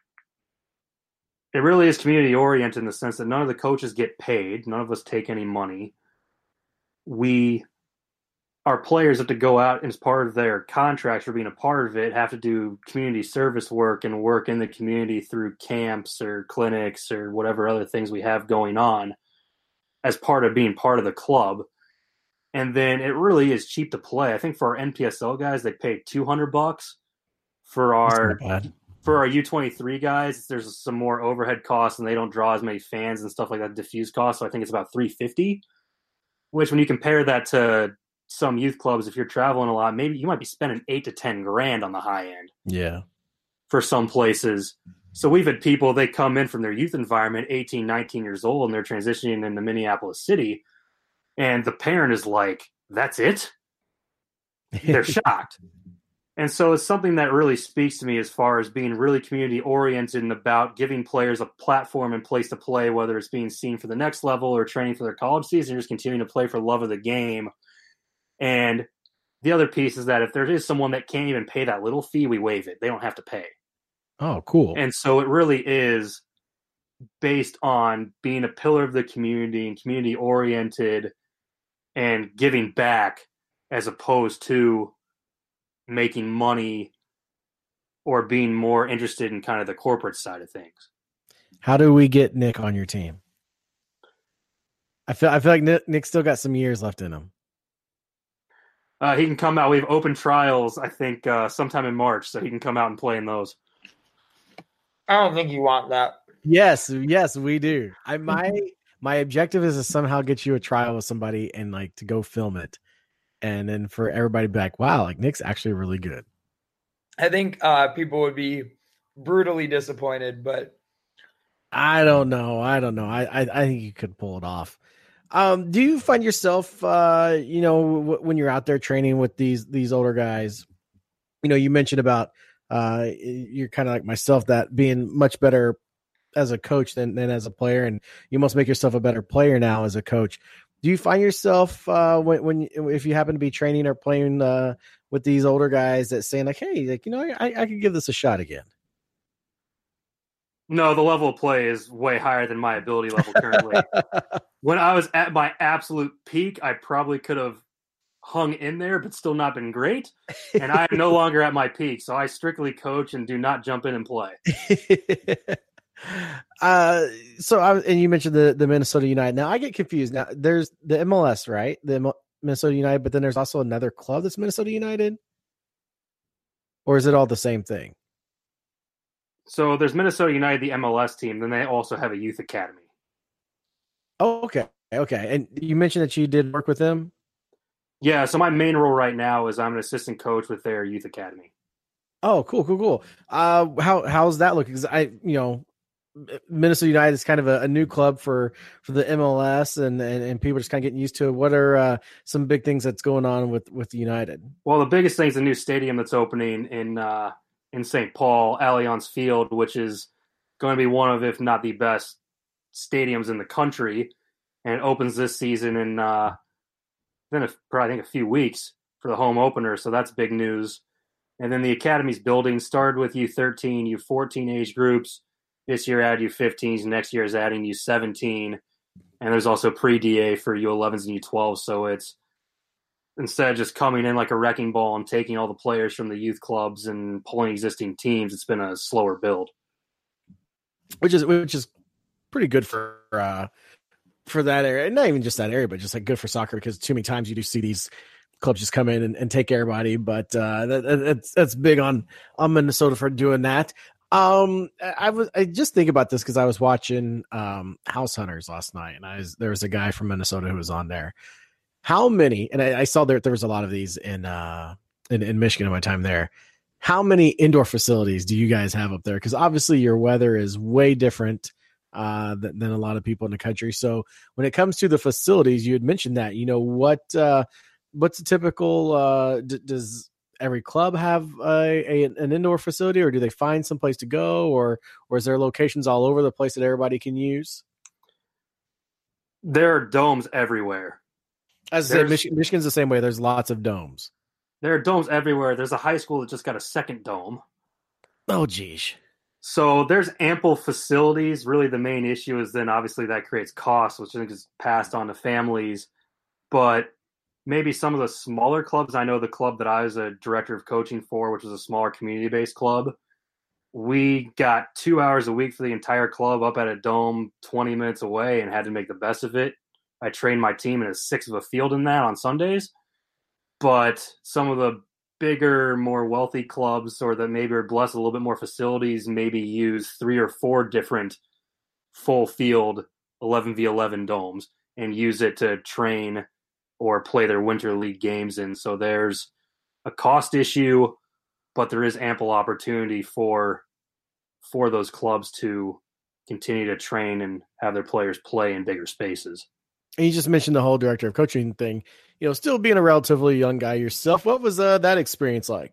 F: It really is community oriented in the sense that none of the coaches get paid. None of us take any money. We Our players have to go out, and as part of their contracts for being a part of it, have to do community service work and work in the community through camps or clinics or whatever other things we have going on as part of being part of the club. And then it really is cheap to play. I think for our N P S L guys, they pay two hundred bucks. For our for our U twenty-three guys, there's some more overhead costs, and they don't draw as many fans and stuff like that, diffuse costs. So I think it's about three hundred fifty dollars, which when you compare that to some youth clubs, if you're traveling a lot, maybe you might be spending eight to ten grand on the high end.
B: Yeah.
F: For some places. So we've had people, they come in from their youth environment, eighteen, nineteen years old, and they're transitioning into Minneapolis City. And the parent is like, that's it? they're shocked. And so it's something that really speaks to me as far as being really community oriented and about giving players a platform and place to play, whether it's being seen for the next level or training for their college season, or just continuing to play for love of the game. And the other piece is that if there is someone that can't even pay that little fee, we waive it. They don't have to pay.
B: Oh, cool.
F: And so it really is based on being a pillar of the community and community oriented and giving back, as opposed to making money or being more interested in kind of the corporate side of things.
B: How do we get Nick on your team? I feel I feel like Nick, Nick still got some years left in him.
F: Uh, he can come out. We have open trials, I think, uh, sometime in March, so he can come out and play in those.
C: I don't think you want that.
B: Yes, yes, we do. I my my objective is to somehow get you a trial with somebody and like to go film it. And then for everybody to be like, wow, like Nick's actually really good.
C: I think uh, people would be brutally disappointed, but
B: I don't know. I don't know. I, I, I think you could pull it off. Um, do you find yourself, uh, you know, w- when you're out there training with these, these older guys, you know, you mentioned about uh, you're kind of like myself, that being much better as a coach than, than as a player. And you must make yourself a better player now as a coach. Do you find yourself uh, when, when if you happen to be training or playing uh, with these older guys that saying like, hey, like, you know, I, I could give this a shot again?
F: No, the level of play is way higher than my ability level currently. When I was at my absolute peak, I probably could have hung in there, but still not been great. And I am no longer at my peak, so I strictly coach and do not jump in and play.
B: uh, so I and you mentioned the the Minnesota United. Now I get confused. Now there's the M L S, right? The M- Minnesota United, but then there's also another club that's Minnesota United, or is it all the same thing?
F: So there's Minnesota United, the M L S team. Then they also have a youth academy.
B: Oh, okay, okay. And you mentioned that you did work with them.
F: Yeah. So my main role right now is I'm an assistant coach with their youth academy.
B: Oh, cool, cool, cool. Uh, how how's that looking? Because I, you know, Minnesota United is kind of a, a new club for, for the M L S, and, and, and people are just kind of getting used to it. What are uh, some big things that's going on with, with United?
F: Well, the biggest thing is the new stadium that's opening in uh, in Saint Paul, Allianz Field, which is going to be one of, if not the best stadiums in the country. And it opens this season in uh, then a, probably I think a few weeks for the home opener. So that's big news. And then the Academy's building started with U thirteen, U fourteen age groups. This year add U fifteens. Next year is adding U seventeen. And there's also pre-D A for U elevens and U twelves. So it's instead of just coming in like a wrecking ball and taking all the players from the youth clubs and pulling existing teams, it's been a slower build.
B: Which is which is pretty good for uh, for that area. And not even just that area, but just like good for soccer, because too many times you do see these clubs just come in and, and take everybody. But uh, that, that's that's big on on Minnesota for doing that. Um, I was I just think about this because I was watching um, House Hunters last night, and I was there was a guy from Minnesota who was on there. How many? And I, I saw there there was a lot of these in uh in, in Michigan in my time there. How many indoor facilities do you guys have up there? Because obviously your weather is way different uh, than, than a lot of people in the country. So when it comes to the facilities, you had mentioned that. You know what? Uh, what's a typical? Uh, d- does every club have a, a an indoor facility, or do they find some place to go, or or is there locations all over the place that everybody can use?
F: There are domes everywhere.
B: As I said, Mich- Michigan's the same way. There's lots of domes.
F: There are domes everywhere. There's a high school that just got a second dome.
B: Oh, geez.
F: So there's ample facilities. Really, the main issue is then obviously that creates costs, which I think is passed on to families. But maybe some of the smaller clubs, I know the club that I was a director of coaching for, which was a smaller community-based club, we got two hours a week for the entire club up at a dome twenty minutes away and had to make the best of it. I trained my team in a sixth of a field in that on Sundays. But some of the bigger, more wealthy clubs, or that maybe are blessed with a little bit more facilities, maybe use three or four different full field eleven v eleven domes and use it to train or play their winter league games in. So there's a cost issue, but there is ample opportunity for for those clubs to continue to train and have their players play in bigger spaces.
B: And you just mentioned the whole director of coaching thing, you know, still being a relatively young guy yourself. What was uh, that experience like?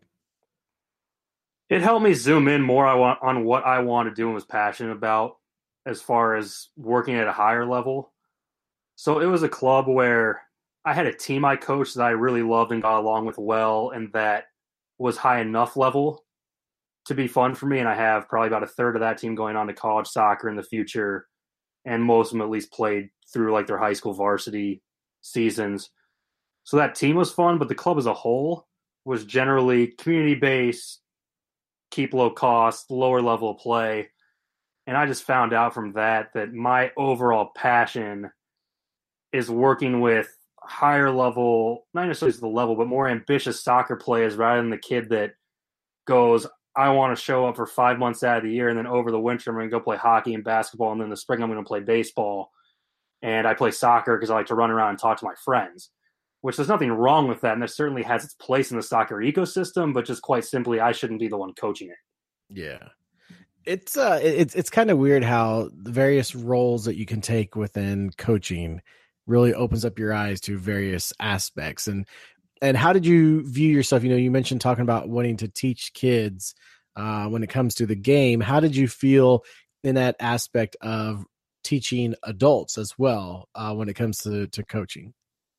F: It helped me zoom in more on what I want to do and was passionate about as far as working at a higher level. So it was a club where I had a team I coached that I really loved and got along with well, and that was high enough level to be fun for me. And I have probably about a third of that team going on to college soccer in the future, and most of them at least played through like their high school varsity seasons. So that team was fun, but the club as a whole was generally community-based, keep low cost, lower level of play. And I just found out from that that my overall passion is working with higher level, not necessarily the level, but more ambitious soccer players rather than the kid that goes, I want to show up for five months out of the year, and then over the winter I'm going to go play hockey and basketball, and then in the spring I'm going to play baseball. And I play soccer because I like to run around and talk to my friends, which there's nothing wrong with that. And that certainly has its place in the soccer ecosystem, but just quite simply, I shouldn't be the one coaching it.
B: Yeah. It's uh, it's, it's kind of weird how the various roles that you can take within coaching really opens up your eyes to various aspects. And, and how did you view yourself? You know, you mentioned talking about wanting to teach kids uh, when it comes to the game. How did you feel in that aspect of teaching adults as well uh, when it comes to, to coaching?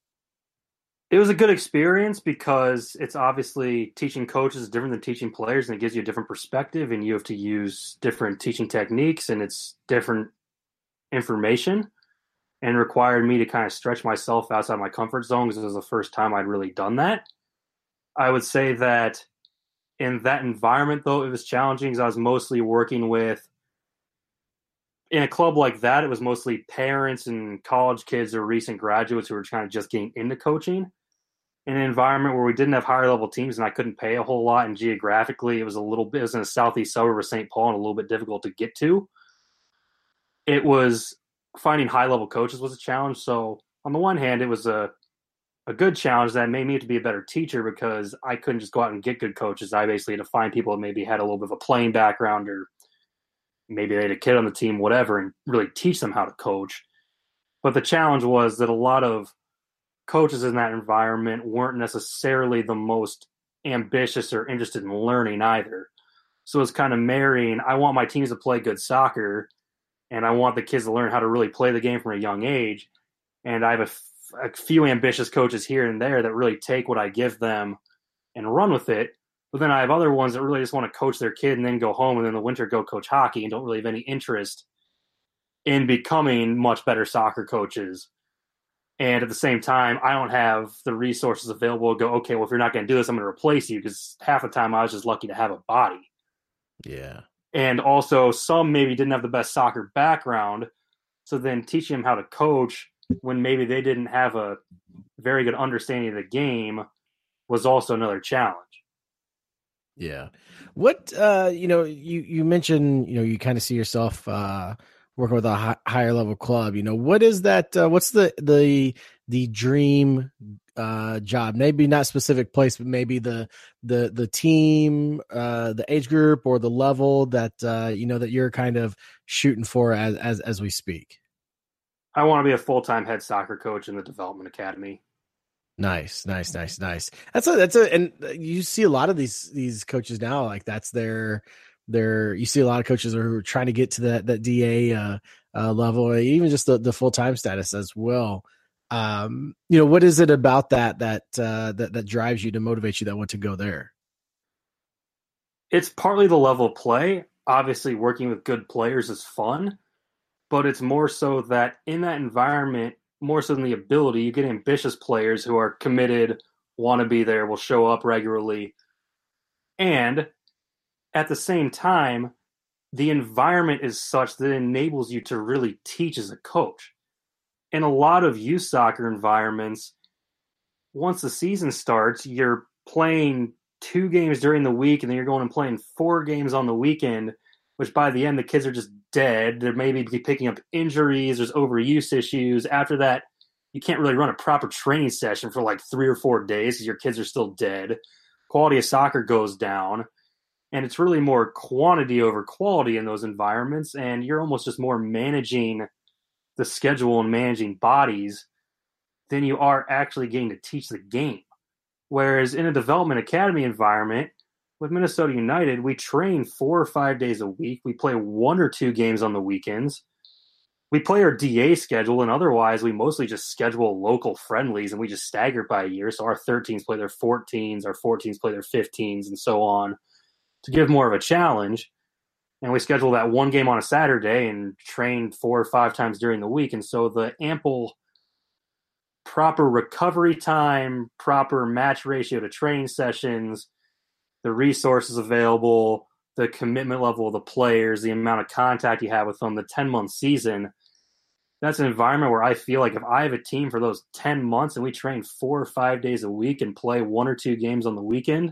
F: It was a good experience because it's obviously teaching coaches is different than teaching players, and it gives you a different perspective, and you have to use different teaching techniques, and it's different information, and required me to kind of stretch myself outside my comfort zone because it was the first time I'd really done that. I would say that in that environment, though, it was challenging because I was mostly working with, in a club like that, it was mostly parents and college kids or recent graduates who were kind of just getting into coaching. In an environment where we didn't have higher level teams and I couldn't pay a whole lot, and geographically it was a little bit, it was in a southeast suburb of Saint Paul and a little bit difficult to get to. It was finding high level coaches was a challenge. So on the one hand, it was a a good challenge that made me have to be a better teacher because I couldn't just go out and get good coaches. I basically had to find people that maybe had a little bit of a playing background, or maybe they had a kid on the team, whatever, and really teach them how to coach. But the challenge was that a lot of coaches in that environment weren't necessarily the most ambitious or interested in learning either. So it's kind of marrying, I want my teams to play good soccer, and I want the kids to learn how to really play the game from a young age. And I have a, f- a few ambitious coaches here and there that really take what I give them and run with it. But then I have other ones that really just want to coach their kid and then go home and in the winter go coach hockey and don't really have any interest in becoming much better soccer coaches. And at the same time, I don't have the resources available to go, okay, well, if you're not going to do this, I'm going to replace you, because half the time I was just lucky to have a body.
B: Yeah.
F: And also some maybe didn't have the best soccer background. So then teaching them how to coach when maybe they didn't have a very good understanding of the game was also another challenge.
B: Yeah. What, uh, you know, you, you mentioned, you know, you kind of see yourself, uh, working with a high, higher level club. You know, what is that? Uh, what's the, the, the dream, uh, job? Maybe not specific place, but maybe the, the, the team, uh, the age group or the level that, uh, you know, that you're kind of shooting for as, as, as we speak.
F: I want to be a full-time head soccer coach in the development academy.
B: Nice, nice, nice, nice. That's a, that's a, and you see a lot of these, these coaches now, like that's their, their, you see a lot of coaches who are trying to get to that, that D A uh, uh, level, or even just the, the full-time status as well. Um, you know, what is it about that, that, uh, that, that drives you to motivate you that want to go there?
F: It's partly the level of play. Obviously working with good players is fun, but it's more so that in that environment, more so than the ability, you get ambitious players who are committed, want to be there, will show up regularly. And at the same time, the environment is such that it enables you to really teach as a coach. In a lot of youth soccer environments, once the season starts, you're playing two games during the week, and then you're going and playing four games on the weekend, which by the end, the kids are just dead. They're maybe picking up injuries. There's overuse issues. After that, you can't really run a proper training session for like three or four days because your kids are still dead. Quality of soccer goes down. And it's really more quantity over quality in those environments. And you're almost just more managing the schedule and managing bodies than you are actually getting to teach the game. Whereas in a development academy environment, with Minnesota United, we train four or five days a week. We play one or two games on the weekends. We play our D A schedule, and otherwise we mostly just schedule local friendlies, and we just stagger it by a year. So our thirteens play their fourteens, our fourteens play their fifteens, and so on, to give more of a challenge. And we schedule that one game on a Saturday and train four or five times during the week. And so the ample proper recovery time, proper match ratio to training sessions, the resources available, the commitment level of the players, the amount of contact you have with them, the ten-month season, that's an environment where I feel like if I have a team for those ten months and we train four or five days a week and play one or two games on the weekend,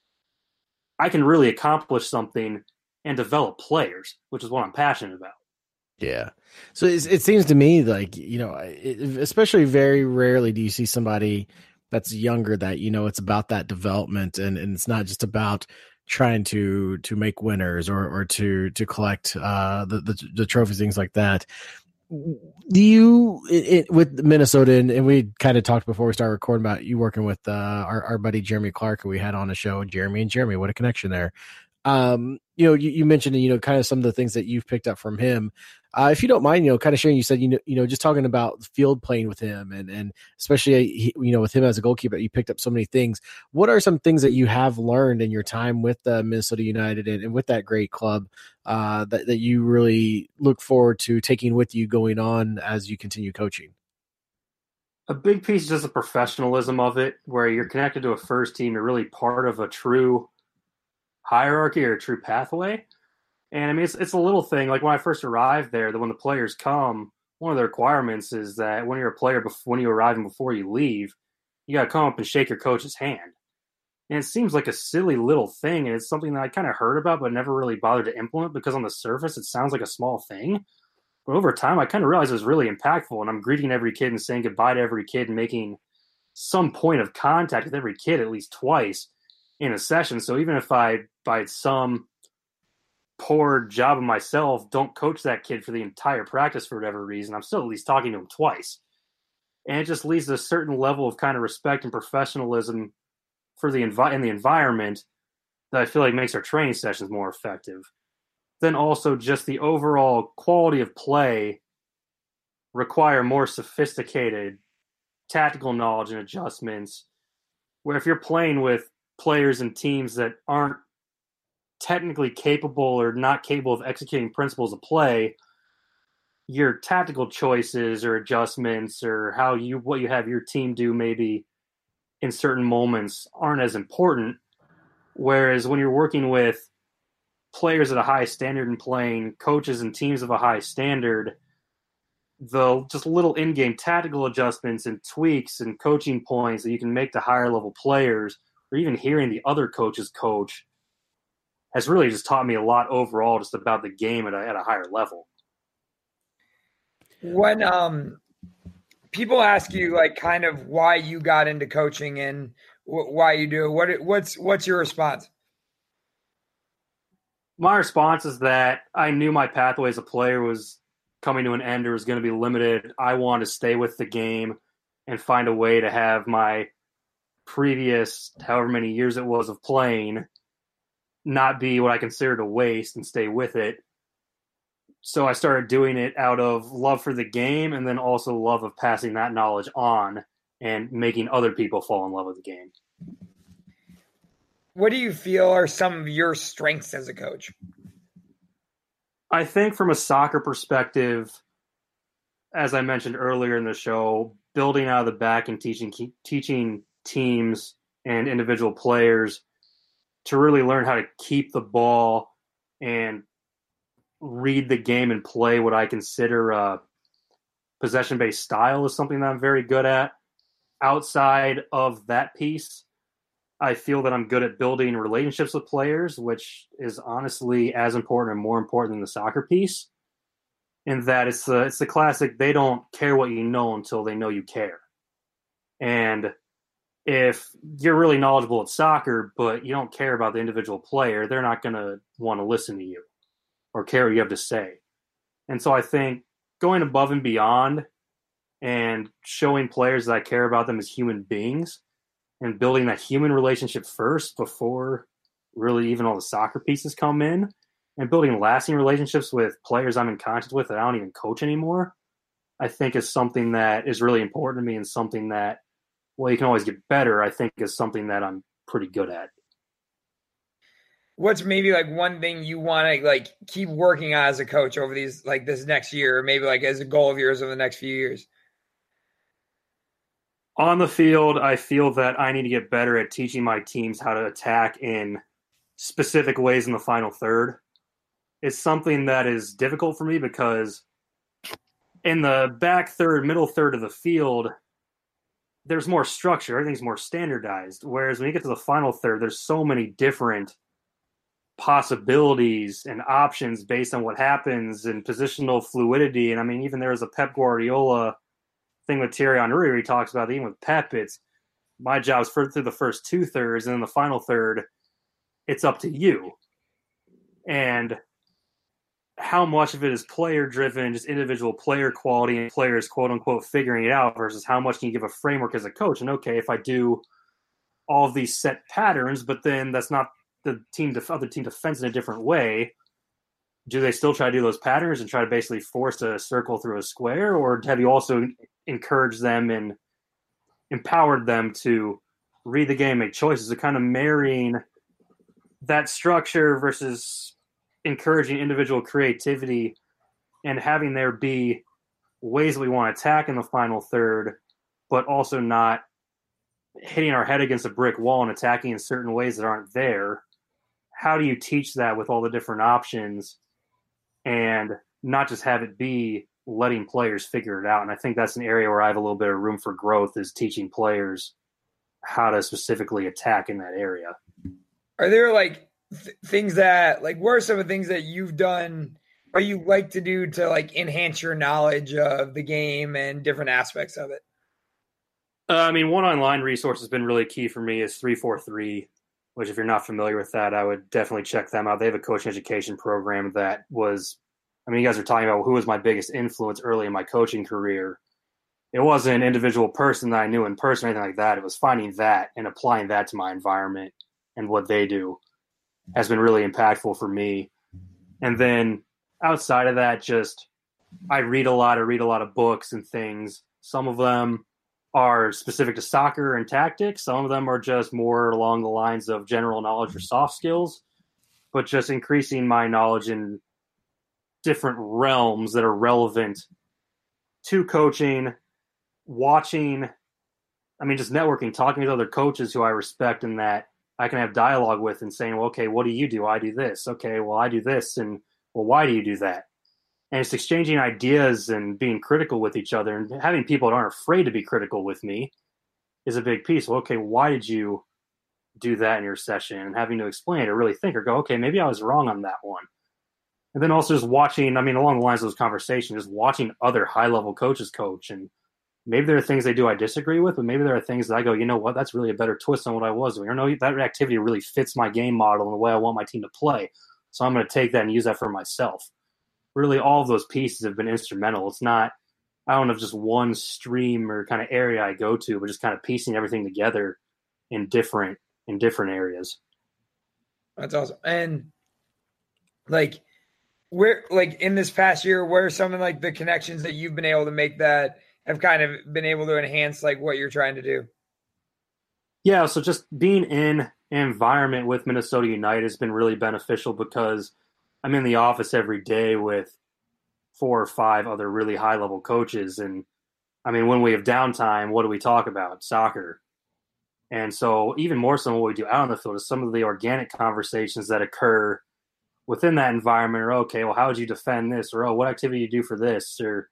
F: I can really accomplish something and develop players, which is what I'm passionate about.
B: Yeah. So it, it seems to me like, you know, it, especially very rarely do you see somebody that's younger that, you know, it's about that development and, and it's not just about trying to, to make winners or, or to, to collect uh, the, the, the trophies, things like that. Do you, it, it, with Minnesota, and, and we kind of talked before we started recording about you working with uh, our, our buddy Jeremy Clark, who we had on the show, Jeremy and Jeremy, what a connection there. Um, you know, you, you mentioned, you know, kind of some of the things that you've picked up from him. Uh, if you don't mind, you know, kind of sharing, you said, you know, you know, just talking about field playing with him and, and especially, you know, with him as a goalkeeper, you picked up so many things. What are some things that you have learned in your time with uh, Minnesota United and, and with that great club uh, that, that you really look forward to taking with you going on as you continue coaching?
F: A big piece is just the professionalism of it, where you're connected to a first team. You're really part of a true hierarchy or a true pathway. And I mean, it's, it's a little thing. Like when I first arrived there, that when the players come, one of the requirements is that when you're a player, before, when you arrive and before you leave, you got to come up and shake your coach's hand. And it seems like a silly little thing. And it's something that I kind of heard about, but never really bothered to implement because on the surface, it sounds like a small thing. But over time, I kind of realized it was really impactful. And I'm greeting every kid and saying goodbye to every kid and making some point of contact with every kid at least twice in a session. So even if I, by some poor job of myself, don't coach that kid for the entire practice for whatever reason, I'm still at least talking to him twice. And it just leads to a certain level of kind of respect and professionalism for the envi- in the environment that I feel like makes our training sessions more effective. Then also just the overall quality of play require more sophisticated tactical knowledge and adjustments, where if you're playing with players and teams that aren't technically capable or not capable of executing principles of play, your tactical choices or adjustments or how you what you have your team do maybe in certain moments aren't as important. Whereas when you're working with players at a high standard and playing coaches and teams of a high standard, the just little in-game tactical adjustments and tweaks and coaching points that you can make to higher level players, or even hearing the other coaches coach, has really just taught me a lot overall just about the game at a, at a higher level.
C: When um, people ask you like kind of why you got into coaching and w- why you do it, what what's what's your response?
F: My response is that I knew my pathway as a player was coming to an end or was going to be limited. I wanted to stay with the game and find a way to have my previous however many years it was of playing not be what I considered a waste and stay with it. So I started doing it out of love for the game and then also love of passing that knowledge on and making other people fall in love with the game.
C: What do you feel are some of your strengths as a coach?
F: I think from a soccer perspective, as I mentioned earlier in the show, building out of the back and teaching teaching teams and individual players to really learn how to keep the ball and read the game and play what I consider a possession-based style is something that I'm very good at. Outside of that piece, I feel that I'm good at building relationships with players, which is honestly as important and more important than the soccer piece. In that it's the, it's the classic, they don't care what you know until they know you care. And if you're really knowledgeable at soccer, but you don't care about the individual player, they're not going to want to listen to you or care what you have to say. And so I think going above and beyond and showing players that I care about them as human beings and building that human relationship first before really even all the soccer pieces come in, and building lasting relationships with players I'm in contact with that I don't even coach anymore, I think is something that is really important to me, and something that, well, you can always get better, I think is something that I'm pretty good at.
C: What's maybe like one thing you want to like keep working on as a coach over these, like this next year, or maybe like as a goal of yours over the next few years?
F: On the field, I feel that I need to get better at teaching my teams how to attack in specific ways in the final third. It's something that is difficult for me because in the back third, middle third of the field, there's more structure. Everything's more standardized. Whereas when you get to the final third, there's so many different possibilities and options based on what happens and positional fluidity. And I mean, even there was a Pep Guardiola thing with Thierry Henry where he talks about, even with Pep, it's my job is for through the first two thirds, and then the final third, it's up to you. And how much of it is player driven, just individual player quality and players quote unquote figuring it out, versus how much can you give a framework as a coach? And okay, if I do all of these set patterns, but then that's not the team, the other team defends in a different way, do they still try to do those patterns and try to basically force a circle through a square? Or have you also encouraged them and empowered them to read the game, make choices, to kind of marrying that structure versus encouraging individual creativity and having there be ways that we want to attack in the final third, but also not hitting our head against a brick wall and attacking in certain ways that aren't there? How do you teach that with all the different options and not just have it be letting players figure it out? And I think that's an area where I have a little bit of room for growth, is teaching players how to specifically attack in that area.
C: Are there like th- things that like, what are some of the things that you've done or you like to do to like enhance your knowledge of the game and different aspects of it?
F: Uh, I mean, one online resource has been really key for me is three forty-three, which if you're not familiar with that, I would definitely check them out. They have a coaching education program that was, I mean, you guys are talking about who was my biggest influence early in my coaching career. It wasn't an individual person that I knew in person or anything like that. It was finding that and applying that to my environment, and what they do has been really impactful for me. And then outside of that, just I read a lot. I read a lot of books and things. Some of them are specific to soccer and tactics. Some of them are just more along the lines of general knowledge or soft skills, but just increasing my knowledge in different realms that are relevant to coaching, watching, I mean, just networking, talking with other coaches who I respect and that I can have dialogue with, and saying, well, okay, what do you do? I do this. Okay, well, I do this. And, well, why do you do that? And it's exchanging ideas and being critical with each other, and having people that aren't afraid to be critical with me is a big piece. Well, okay, why did you do that in your session? And having to explain it or really think or go, okay, maybe I was wrong on that one. And then also just watching, I mean, along the lines of those conversations, just watching other high-level coaches coach. And maybe there are things they do I disagree with, but maybe there are things that I go, you know what, that's really a better twist on what I was doing. Or no, that activity really fits my game model and the way I want my team to play. So I'm going to take that and use that for myself. Really, all of those pieces have been instrumental. It's not, I don't have just one stream or kind of area I go to, but just kind of piecing everything together in different in different areas.
C: That's awesome. And like, where, like in this past year, where are some of like the connections that you've been able to make that have kind of been able to enhance like what you're trying to do?
F: Yeah, so just being in an environment with Minnesota United has been really beneficial, because I'm in the office every day with four or five other really high-level coaches. And, I mean, when we have downtime, what do we talk about? Soccer. And so even more so what we do out on the field is some of the organic conversations that occur within that environment. Or, okay, well, how would you defend this? Or, oh, what activity do you do for this? Or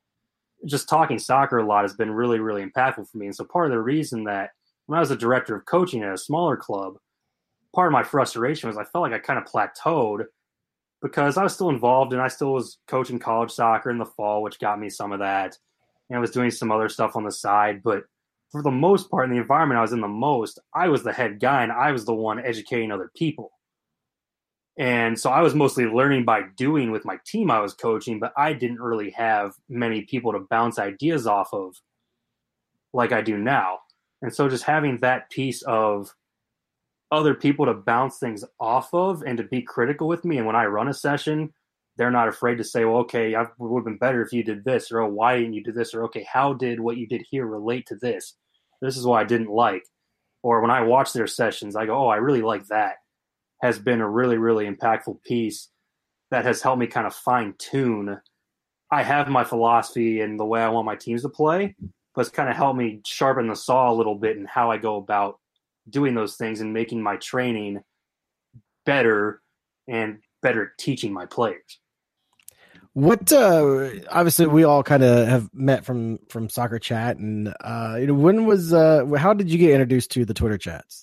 F: just talking soccer a lot has been really, really impactful for me. And so part of the reason that when I was a director of coaching at a smaller club, part of my frustration was I felt like I kind of plateaued, because I was still involved and I still was coaching college soccer in the fall, which got me some of that. And I was doing some other stuff on the side. But for the most part, in the environment I was in the most, I was the head guy and I was the one educating other people. And so I was mostly learning by doing with my team I was coaching, but I didn't really have many people to bounce ideas off of like I do now. And so just having that piece of other people to bounce things off of and to be critical with me. And when I run a session, they're not afraid to say, well, okay, it would have been better if you did this, or oh, why didn't you do this? Or, okay, how did what you did here relate to this? This is what I didn't like. Or when I watch their sessions, I go, oh, I really like that. Has been a really, really impactful piece that has helped me kind of fine tune. I have my philosophy and the way I want my teams to play, but it's kind of helped me sharpen the saw a little bit in how I go about doing those things and making my training better and better teaching my players.
B: What uh obviously we all kind of have met from from Soccer Chat, and uh you know, when was uh how did you get introduced to the Twitter chats?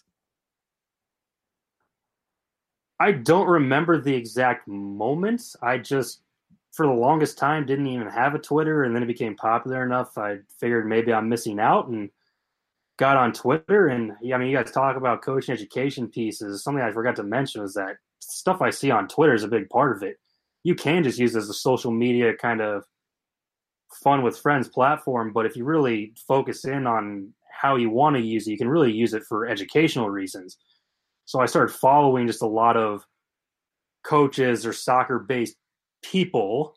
F: I don't remember the exact moments. I just for the longest time didn't even have a Twitter, and then it became popular enough I figured maybe I'm missing out and got on Twitter. And I mean, you guys talk about coaching education pieces. Something I forgot to mention is that stuff I see on Twitter is a big part of it. You can just use it as a social media kind of fun with friends platform, but if you really focus in on how you want to use it, you can really use it for educational reasons. So I started following just a lot of coaches or soccer-based people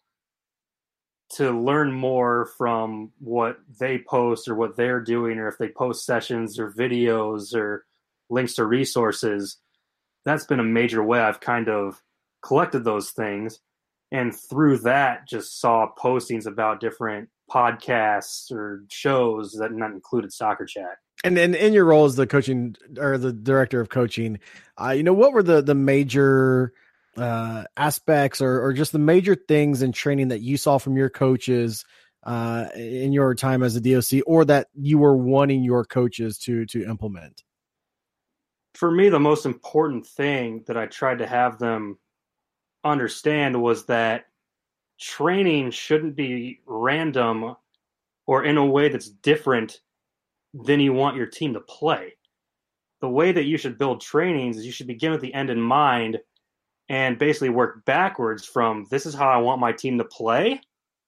F: to learn more from what they post or what they're doing, or if they post sessions or videos or links to resources. That's been a major way I've kind of collected those things. And through that, just saw postings about different podcasts or shows that not included Soccer Chat.
B: And and in your role as the coaching or the director of coaching, uh, you know, what were the the major uh, aspects or or just the major things in training that you saw from your coaches uh, in your time as a D O C, or that you were wanting your coaches to to implement?
F: For me, the most important thing that I tried to have them understand was that training shouldn't be random or in a way that's different than you want your team to play. The way that you should build trainings is you should begin with the end in mind and basically work backwards from this is how I want my team to play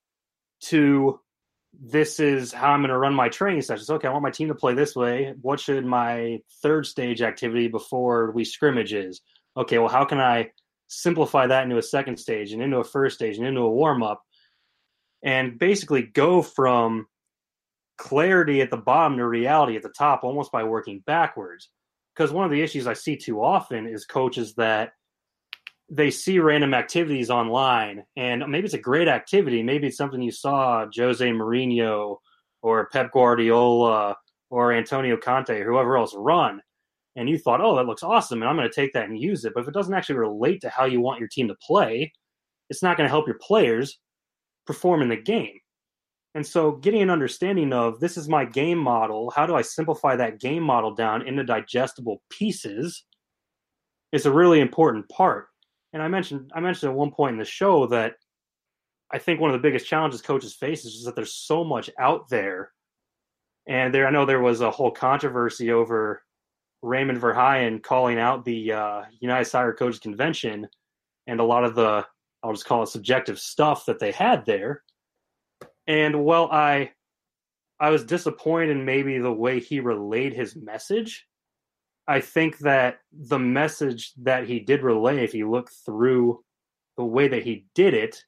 F: to this is how I'm going to run my training sessions. Okay, I want my team to play this way. What should my third stage activity before we scrimmage is? Okay, well, how can I simplify that into a second stage and into a first stage and into a warm-up, and basically go from clarity at the bottom to reality at the top almost by working backwards. Because one of the issues I see too often is coaches that they see random activities online, and maybe it's a great activity. Maybe it's something you saw Jose Mourinho or Pep Guardiola or Antonio Conte or whoever else run, and you thought, oh, that looks awesome, and I'm going to take that and use it. But if it doesn't actually relate to how you want your team to play, it's not going to help your players perform in the game. And so getting an understanding of this is my game model, how do I simplify that game model down into digestible pieces is a really important part. And I mentioned I mentioned at one point in the show that I think one of the biggest challenges coaches face is just that there's so much out there. And there, I know there was a whole controversy over Raymond Verheyen calling out the uh, United Soccer Coaches Convention and a lot of the, I'll just call it subjective stuff that they had there. And while I, I was disappointed in maybe the way he relayed his message, I think that the message that he did relay, if you look through the way that he did it,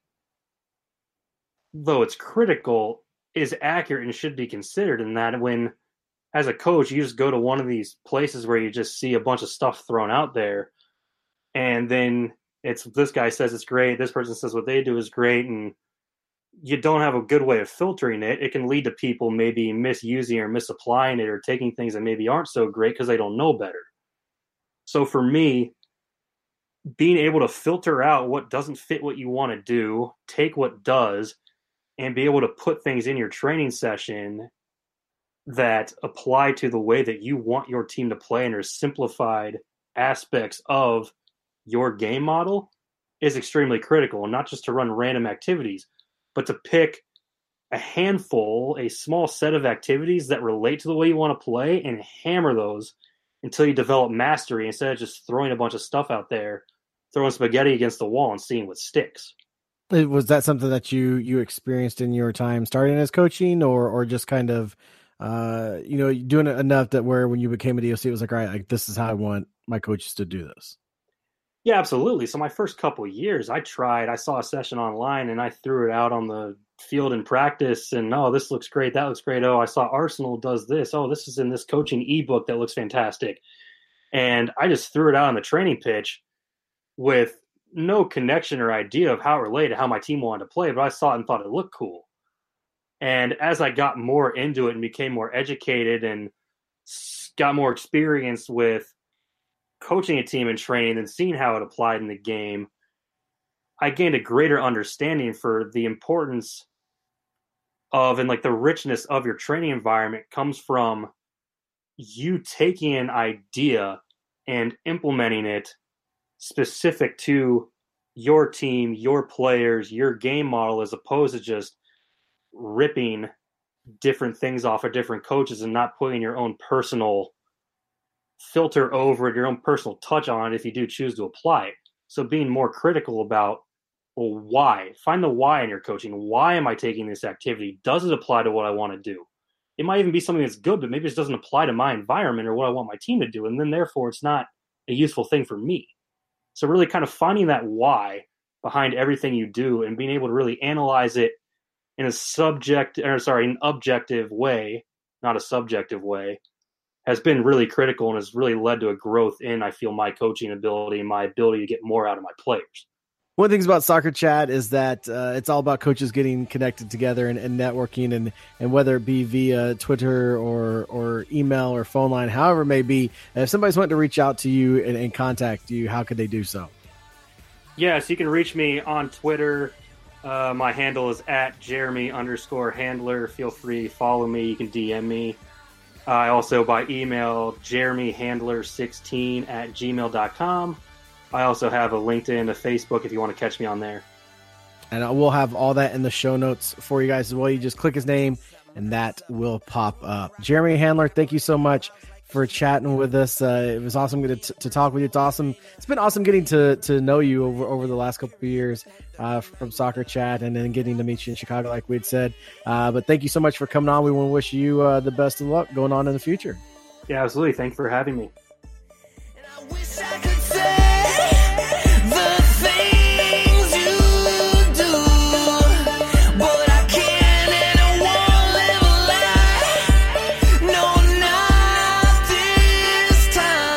F: though it's critical, is accurate and should be considered. In that when, as a coach, you just go to one of these places where you just see a bunch of stuff thrown out there, and then it's this guy says it's great, this person says what they do is great, and you don't have a good way of filtering it, it can lead to people maybe misusing or misapplying it or taking things that maybe aren't so great because they don't know better. So for me, being able to filter out what doesn't fit what you want to do, take what does, and be able to put things in your training session that apply to the way that you want your team to play and are simplified aspects of your game model is extremely critical. And not just to run random activities, but to pick a handful, a small set of activities that relate to the way you want to play and hammer those until you develop mastery instead of just throwing a bunch of stuff out there throwing spaghetti against the wall and seeing what sticks.
B: Was that something that you you experienced in your time starting as coaching, or or just kind of uh, you know, doing it enough that where when you became a D O C, it was like, all right, like this is how I want my coaches to do this?
F: Yeah, absolutely. So my first couple of years, I tried, I saw a session online and I threw it out on the field in practice and, oh, this looks great. That looks great. Oh, I saw Arsenal does this. Oh, this is in this coaching ebook that looks fantastic. And I just threw it out on the training pitch with no connection or idea of how it related, how my team wanted to play, but I saw it and thought it looked cool. And as I got more into it and became more educated and got more experience with coaching a team and training and seeing how it applied in the game, I gained a greater understanding for the importance of and like the richness of your training environment comes from you taking an idea and implementing it specific to your team, your players, your game model, as opposed to just ripping different things off of different coaches and not putting your own personal filter over it, your own personal touch on it if you do choose to apply it. So being more critical about, well, why? Find the why in your coaching. Why am I taking this activity? Does it apply to what I want to do? It might even be something that's good, but maybe it doesn't apply to my environment or what I want my team to do. And then therefore it's not a useful thing for me. So really kind of finding that why behind everything you do and being able to really analyze it in a subject, or sorry, an objective way, not a subjective way, has been really critical and has really led to a growth in, I feel, my coaching ability and my ability to get more out of my players.
B: One of the things about Soccer Chat is that uh, it's all about coaches getting connected together and, and networking, and, and whether it be via Twitter or or email or phone line, however it may be. If somebody's wanting to reach out to you and, and contact you, how could they do so?
F: Yes, you can reach me on Twitter. Uh, my handle is at Jeremy underscore handler. Feel free, follow me. You can D M me. I uh, also by email, jeremy handler sixteen at gmail dot com. I also have a LinkedIn, a Facebook if you want to catch me on there.
B: And we'll have all that in the show notes for you guys as well. You just click his name and that will pop up. Jeremy Handler, thank you so much for chatting with us. Uh, it was awesome to, to talk with you. It's awesome. It's been awesome getting to to know you over, over the last couple of years uh, from Soccer Chat, and then getting to meet you in Chicago, like we'd said. Uh, but thank you so much for coming on. We want to wish you uh, the best of luck going on in the future.
F: Yeah, absolutely. Thank you for having me.
E: And I wish I could say the things you do, but I can't and I won't live a lie. No, not this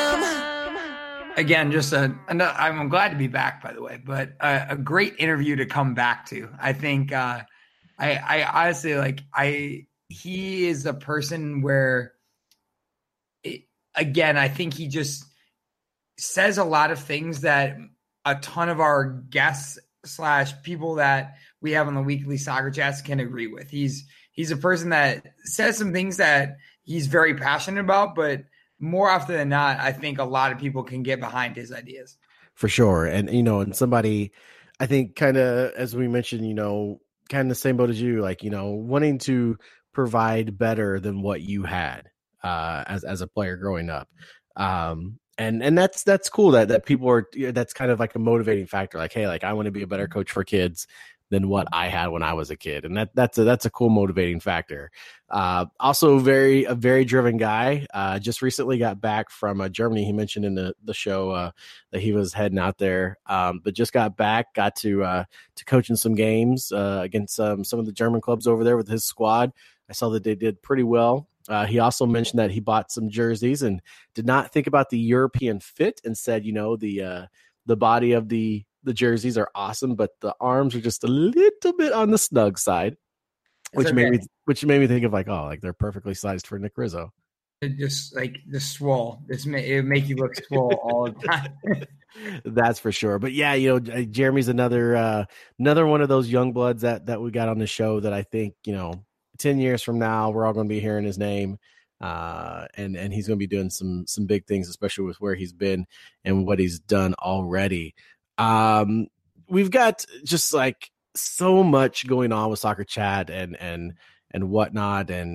E: time.
C: Again, just a, another, I'm glad to be back, by the way, but a, a great interview to come back to. I think uh, I, I honestly like, I, he is a person where, it, again, I think he just says a lot of things that a ton of our guests slash people that we have on the weekly Soccer Chats can agree with. He's, he's a person that says some things that he's very passionate about, but more often than not, I think a lot of people can get behind his ideas.
B: For sure. And, you know, and somebody, I think kind of, as we mentioned, you know, kind of the same boat as you, like, you know, wanting to provide better than what you had uh, as, as a player growing up. Um, and, and that's, that's cool that, that people are, that's kind of like a motivating factor. Like, hey, like I want to be a better coach for kids than what I had when I was a kid. And that that's a, that's a cool motivating factor. Uh, also very, a very driven guy. Uh, just recently got back from uh, Germany. He mentioned in the, the show uh, that he was heading out there, um, but just got back, got to, uh, to coach in some games uh, against um, some of the German clubs over there with his squad. I saw that they did pretty well. Uh, he also mentioned that he bought some jerseys and did not think about the European fit and said, you know, the, uh, the body of the, the jerseys are awesome, but the arms are just a little bit on the snug side, which okay. made me, which made me think of like, oh, like they're perfectly sized for Nick Rizzo.
C: It just like the swole, this may it make you look swole all the time.
B: That's for sure. But yeah, you know, Jeremy's another, uh, another one of those young bloods that, that we got on the show that I think, you know, ten years from now, we're all going to be hearing his name. Uh, and, and he's going to be doing some, some big things, especially with where he's been and what he's done already. Um, we've got just like so much going on with Soccer Chat and, and, and whatnot. And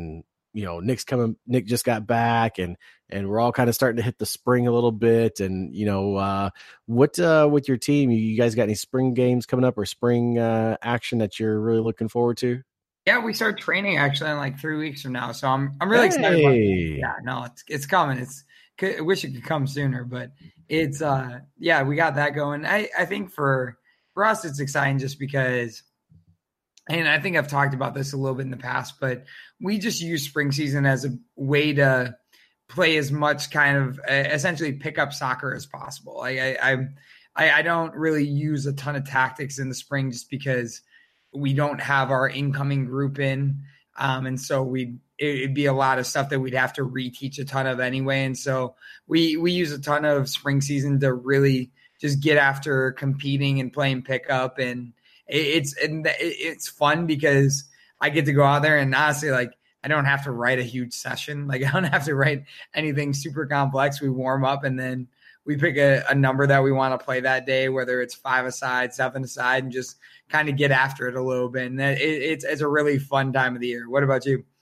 B: you know, Nick's coming, Nick just got back and, and we're all kind of starting to hit the spring a little bit. And, you know, uh, what, uh, with your team, you guys got any spring games coming up or spring, uh, action that you're really looking forward to?
C: Yeah, we start training actually in like three weeks from now. So I'm, I'm really
B: hey.
C: excited about it. Yeah, no, it's, it's coming. It's, I wish it could come sooner, but it's, uh, yeah, we got that going. I, I think for, for us, it's exciting just because, and I think I've talked about this a little bit in the past, but we just use spring season as a way to play as much kind of uh, essentially pick up soccer as possible. Like I, I, I don't really use a ton of tactics in the spring just because we don't have our incoming group in. Um, and so we it'd be a lot of stuff that we'd have to reteach a ton of anyway. And so we, we use a ton of spring season to really just get after competing and playing pickup. And it's, and it's fun because I get to go out there and honestly, like, I don't have to write a huge session. Like I don't have to write anything super complex. We warm up and then we pick a, a number that we want to play that day, whether it's five aside, seven aside, and just kind of get after it a little bit. And it, it's, it's a really fun time of the year. What about you?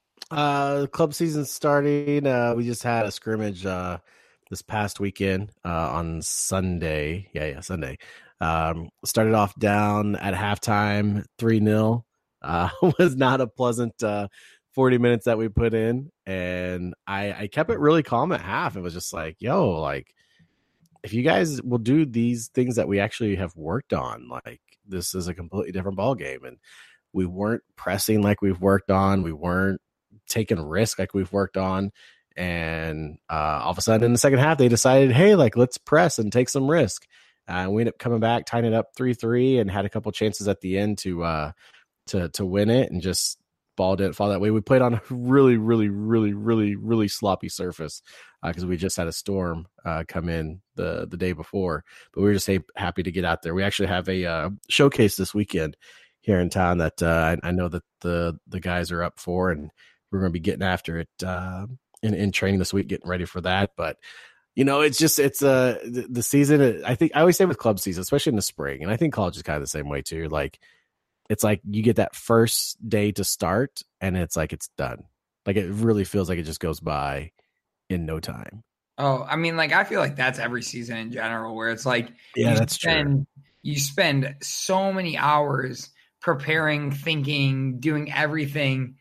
B: Uh, club season starting. Uh, we just had a scrimmage uh, this past weekend uh, on Sunday. Yeah, yeah, Sunday. Um, started off down at halftime, three nil. Uh, was not a pleasant uh, forty minutes that we put in, and I, I kept it really calm at half. It was just like, yo, like, if you guys will do these things that we actually have worked on, like, this is a completely different ball game. And we weren't pressing like we've worked on. We weren't taking risk like we've worked on. And uh, all of a sudden in the second half, they decided, hey, like, let's press and take some risk. Uh, we ended up coming back, tying it up three three, and had a couple chances at the end to uh, to to win it, and just ball didn't fall that way. We played on a really, really, really, really, really sloppy surface because uh, we just had a storm uh, come in the, the day before. But we were just ha- happy to get out there. We actually have a uh, showcase this weekend here in town that uh, I, I know that the the guys are up for, and we're going to be getting after it uh, in, in training this week, getting ready for that. But you know, it's just, it's uh, the, the season. I think I always say with club season, especially in the spring, and I think college is kind of the same way too. Like, it's like you get that first day to start and it's like, it's done. Like, it really feels like it just goes by in no time.
C: Oh, I mean, like, I feel like that's every season in general, where it's like,
B: yeah, that's
C: spend,
B: true.
C: You spend so many hours preparing, thinking, doing everything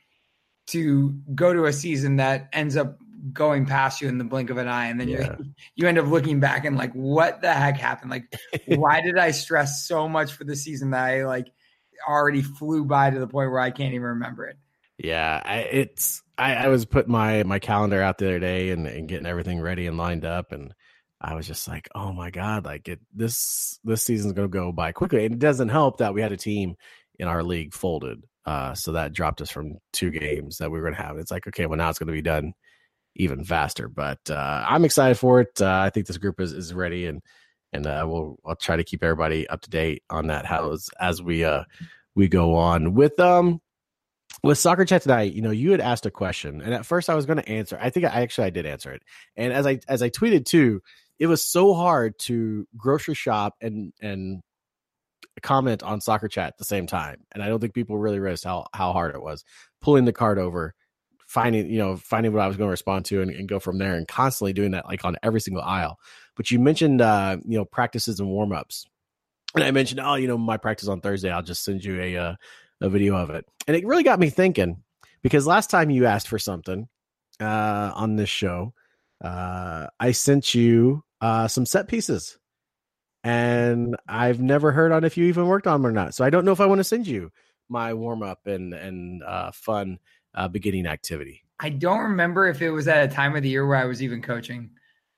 C: to go to a season that ends up going past you in the blink of an eye. And then yeah. you you end up looking back and like, what the heck happened? Like, why did I stress so much for the season that I like already flew by to the point where I can't even remember it?
B: Yeah, I, it's I, I was putting my my calendar out the other day and, and getting everything ready and lined up, and I was just like, oh my god, like it this this season's gonna go by quickly. And it doesn't help that we had a team in our league folded, uh, so that dropped us from two games that we were gonna have. It's like, okay, well, now it's gonna be done even faster. But uh, I'm excited for it. Uh, I think this group is, is ready, and and uh, we'll I'll try to keep everybody up to date on that how as, as we uh we go on with um. With Soccer Chat tonight, you know, you had asked a question, and at first I was going to answer. I think I actually I did answer it. And as I as I tweeted too, it was so hard to grocery shop and and comment on Soccer Chat at the same time. And I don't think people really realized how how hard it was pulling the card over, finding you know finding what I was going to respond to, and, and go from there, and constantly doing that like on every single aisle. But you mentioned uh, you know practices and warm ups, and I mentioned, oh, you know my practice on Thursday. I'll just send you a. Uh, a video of it. And it really got me thinking, because last time you asked for something uh, on this show, uh, I sent you uh, some set pieces, and I've never heard on if you even worked on them or not. So I don't know if I want to send you my warm up and, and uh, fun uh, beginning activity.
C: I don't remember if it was at a time of the year where I was even coaching.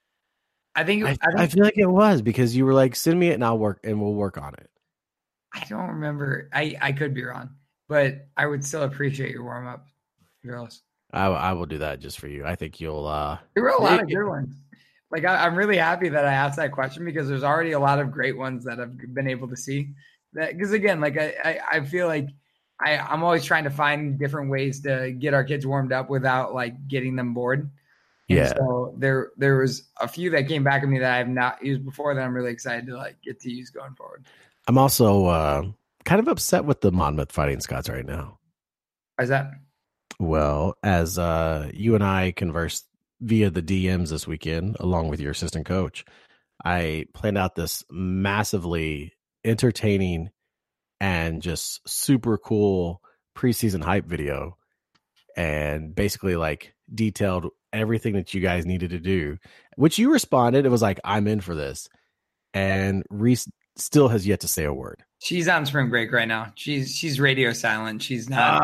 C: I think,
B: I,
C: I, think
B: I feel like it was, because you were like, send me it and I'll work and we'll work on it.
C: I don't remember. I, I could be wrong, but I would still appreciate your warm up, girls.
B: I, I will do that just for you. I think you'll. Uh,
C: there were a lot of good ones. Like I, I'm really happy that I asked that question, because there's already a lot of great ones that I've been able to see. That because again, like I, I, I feel like I, I'm always trying to find different ways to get our kids warmed up without like getting them bored. And
B: yeah.
C: So there there was a few that came back at me that I have not used before that I'm really excited to like get to use going forward.
B: I'm also uh, kind of upset with the Monmouth Fighting Scots right now.
C: Why is that?
B: Well, as uh, you and I conversed via the D Ms this weekend, along with your assistant coach, I planned out this massively entertaining and just super cool preseason hype video, and basically like detailed everything that you guys needed to do, which you responded. It was like, I'm in for this. And Reese still has yet to say a word.
C: She's on spring break right now. She's she's radio silent. She's not.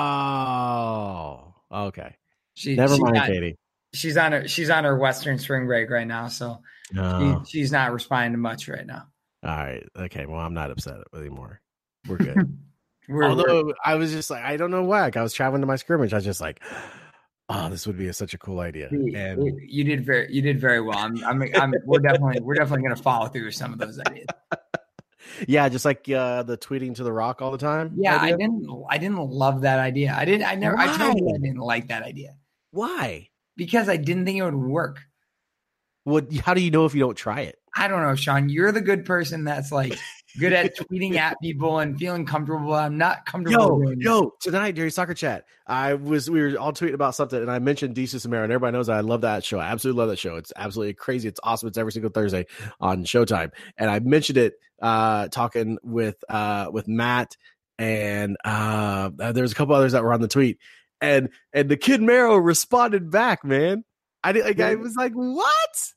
B: Oh, okay.
C: She,
B: Never
C: she's
B: mind,
C: not,
B: Katie.
C: She's on her she's on her Western spring break right now, so
B: No.
C: she, she's not responding to much right now.
B: All right. Okay. Well, I'm not upset anymore. We're good.
C: We're,
B: Although
C: we're,
B: I was just like, I don't know why. Like, I was traveling to my scrimmage. I was just like, oh, this would be a, such a cool idea. And
C: you did very you did very well. I'm I'm, I'm we're definitely we're definitely gonna follow through with some of those ideas.
B: yeah, just like uh, the tweeting to the rock all the time.
C: Yeah,
B: idea.
C: I didn't I didn't love that idea. I didn't I never I told you
B: Why?
C: I didn't like that idea.
B: Why?
C: Because I didn't think it would work.
B: What? How do you know if you don't try it?
C: I don't know, Sean. You're the good person that's like good at tweeting at people and feeling comfortable. I'm not comfortable.
B: Yo,
C: doing
B: yo, tonight during Soccer Chat, I was we were all tweeting about something, and I mentioned Desus and Mero, and everybody knows that I love that show. I absolutely love that show. It's absolutely crazy. It's awesome. It's every single Thursday on Showtime, and I mentioned it uh, talking with uh, with Matt, and uh, there's a couple others that were on the tweet, and and the kid Mero responded back, man. I did like I was like, what?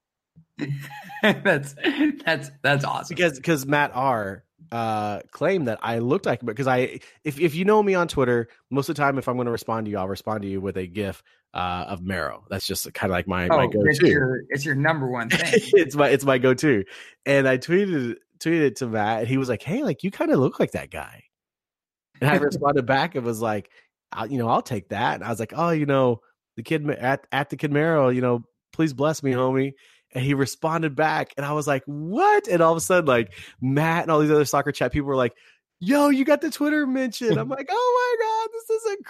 C: that's that's that's awesome.
B: Because because Matt R uh claimed that I looked like him, because I if if you know me on Twitter, most of the time if I'm going to respond to you, I'll respond to you with a GIF uh of Mero. That's just kind of like my,
C: oh,
B: my go-to.
C: It's your, it's your number one thing.
B: it's my it's my go-to. And I tweeted tweeted it to Matt, and he was like, hey, like you kind of look like that guy. And I responded back and was like, I'll, you know, I'll take that. And I was like, oh, you know, the kid at at the kid Mero, you know, please bless me, homie. And he responded back, and I was like, what? And all of a sudden, like, Matt and all these other Soccer Chat people were like, yo, you got the Twitter mention. I'm like, oh my God, this is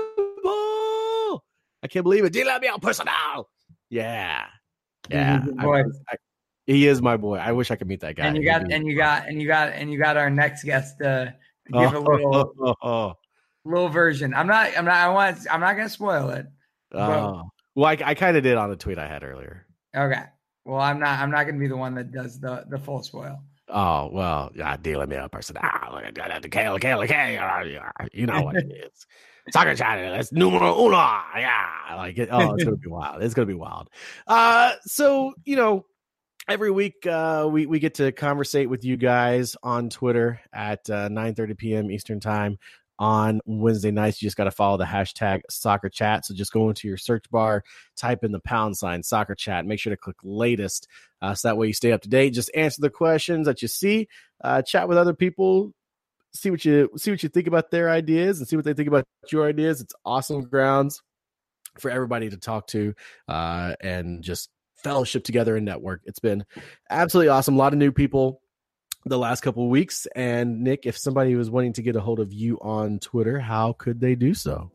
B: incredible. I can't believe it. Dile mi personal. Yeah. Yeah.
C: He's your
B: I-
C: boy.
B: I- he is my boy. I wish I could meet that guy.
C: And you got and you got and you got and you got our next guest to, to give
B: oh,
C: a little
B: oh, oh,
C: little version. I'm not I'm not I want I'm not gonna spoil it.
B: oh. Oh. Well, I, I kind of did on the tweet I had earlier.
C: Okay. Well, I'm not I'm not gonna be the one that does the, the full spoil.
B: Oh, well, yeah, dealing me a person. Ah, Kale, Kale, Kale. You know what it is. Soccer Chat, that's numero uno. Yeah, like it. Oh, it's gonna be wild. It's gonna be wild. Uh, so you know, every week uh, we we get to conversate with you guys on Twitter at uh, nine thirty p.m. Eastern time. On Wednesday nights, you just got to follow the hashtag Soccer Chat. So just go into your search bar, type in the pound sign Soccer Chat. Make sure to click latest, uh, so that way you stay up to date. Just answer the questions that you see, uh, chat with other people, see what you see what you think about their ideas, and see what they think about your ideas. It's awesome grounds for everybody to talk to, uh, and just fellowship together and network. It's been absolutely awesome. A lot of new people the last couple of weeks. And Nick, if somebody was wanting to get a hold of you on Twitter, how could they do so?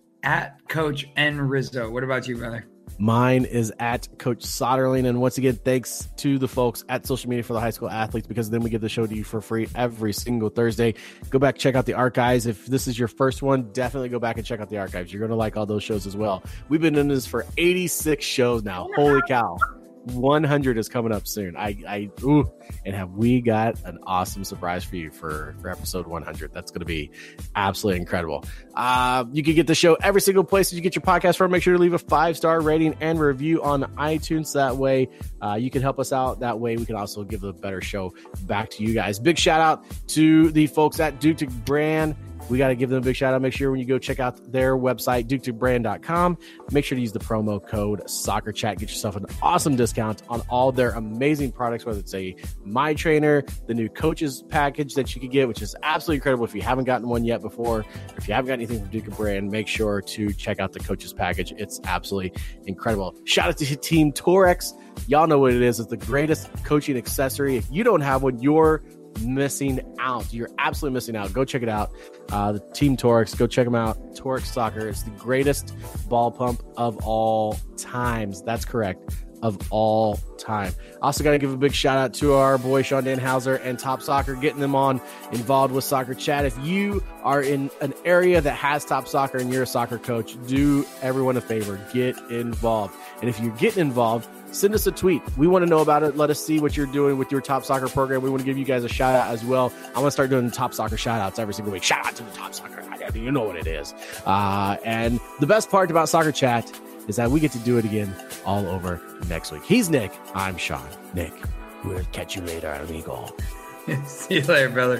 C: At Coach N Rizzo. What about you, brother?
B: Mine is at Coach Soderling. And once again, thanks to the folks at Social Media for the High School Athletes, because then we give the show to you for free every single Thursday. Go back, check out the archives. If this is your first one, definitely go back and check out the archives. You're going to like all those shows as well. We've been in this for eighty-six shows now. Holy cow. one hundred is coming up soon. I, I, ooh, and have we got an awesome surprise for you for, for episode one hundred. That's going to be absolutely incredible. Uh, you can get the show every single place that you get your podcast from. Make sure to leave a five-star rating and review on iTunes. That way uh, you can help us out. That way we can also give a better show back to you guys. Big shout out to the folks at Duke to Brand. We got to give them a big shout out. Make sure when you go check out their website, duke to brand dot com, make sure to use the promo code Soccer Chat. Get yourself an awesome discount on all their amazing products, whether it's a My Trainer, the new coaches package that you can get, which is absolutely incredible. If you haven't gotten one yet before, if you haven't got anything from Duke Brand, make sure to check out the coaches package. It's absolutely incredible. Shout out to Team Torex. Y'all know what it is. It's the greatest coaching accessory. If you don't have one, you're missing out. You're absolutely missing out. Go check it out. Uh, the Team Torex, go check them out. Torex Soccer. It's the greatest ball pump of all times. That's correct. Of all time. Also got to give a big shout out to our boy Sean Danhauser and Top Soccer, getting them on involved with Soccer Chat. If you are in an area that has Top Soccer and you're a soccer coach, do everyone a favor, get involved. And if you're getting involved, send us a tweet. We want to know about it. Let us see what you're doing with your Top Soccer program. We want to give you guys a shout out as well. I'm going to start doing Top Soccer shout outs every single week. Shout out to the Top Soccer. You know what it is. Uh, and the best part about Soccer Chat is that we get to do it again all over next week. He's Nick. I'm Sean. Nick, we'll catch you later, amigo.
C: See you later, brother.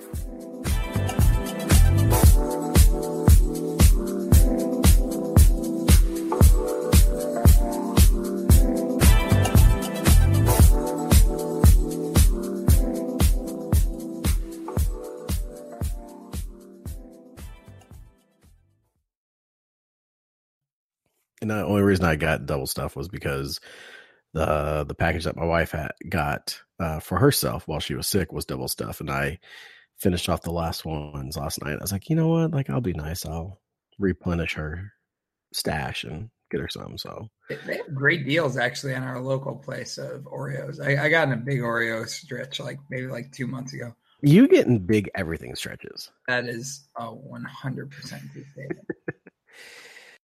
B: And the only reason I got double stuff was because the the package that my wife had got uh, for herself while she was sick was double stuff, and I finished off the last ones last night. I was like, you know what? Like, I'll be nice. I'll replenish her stash and get her some. So
C: they have great deals actually on our local place of Oreos. I, I got in a big Oreo stretch like maybe like two months ago.
B: You getting big everything stretches.
C: That is a one hundred percent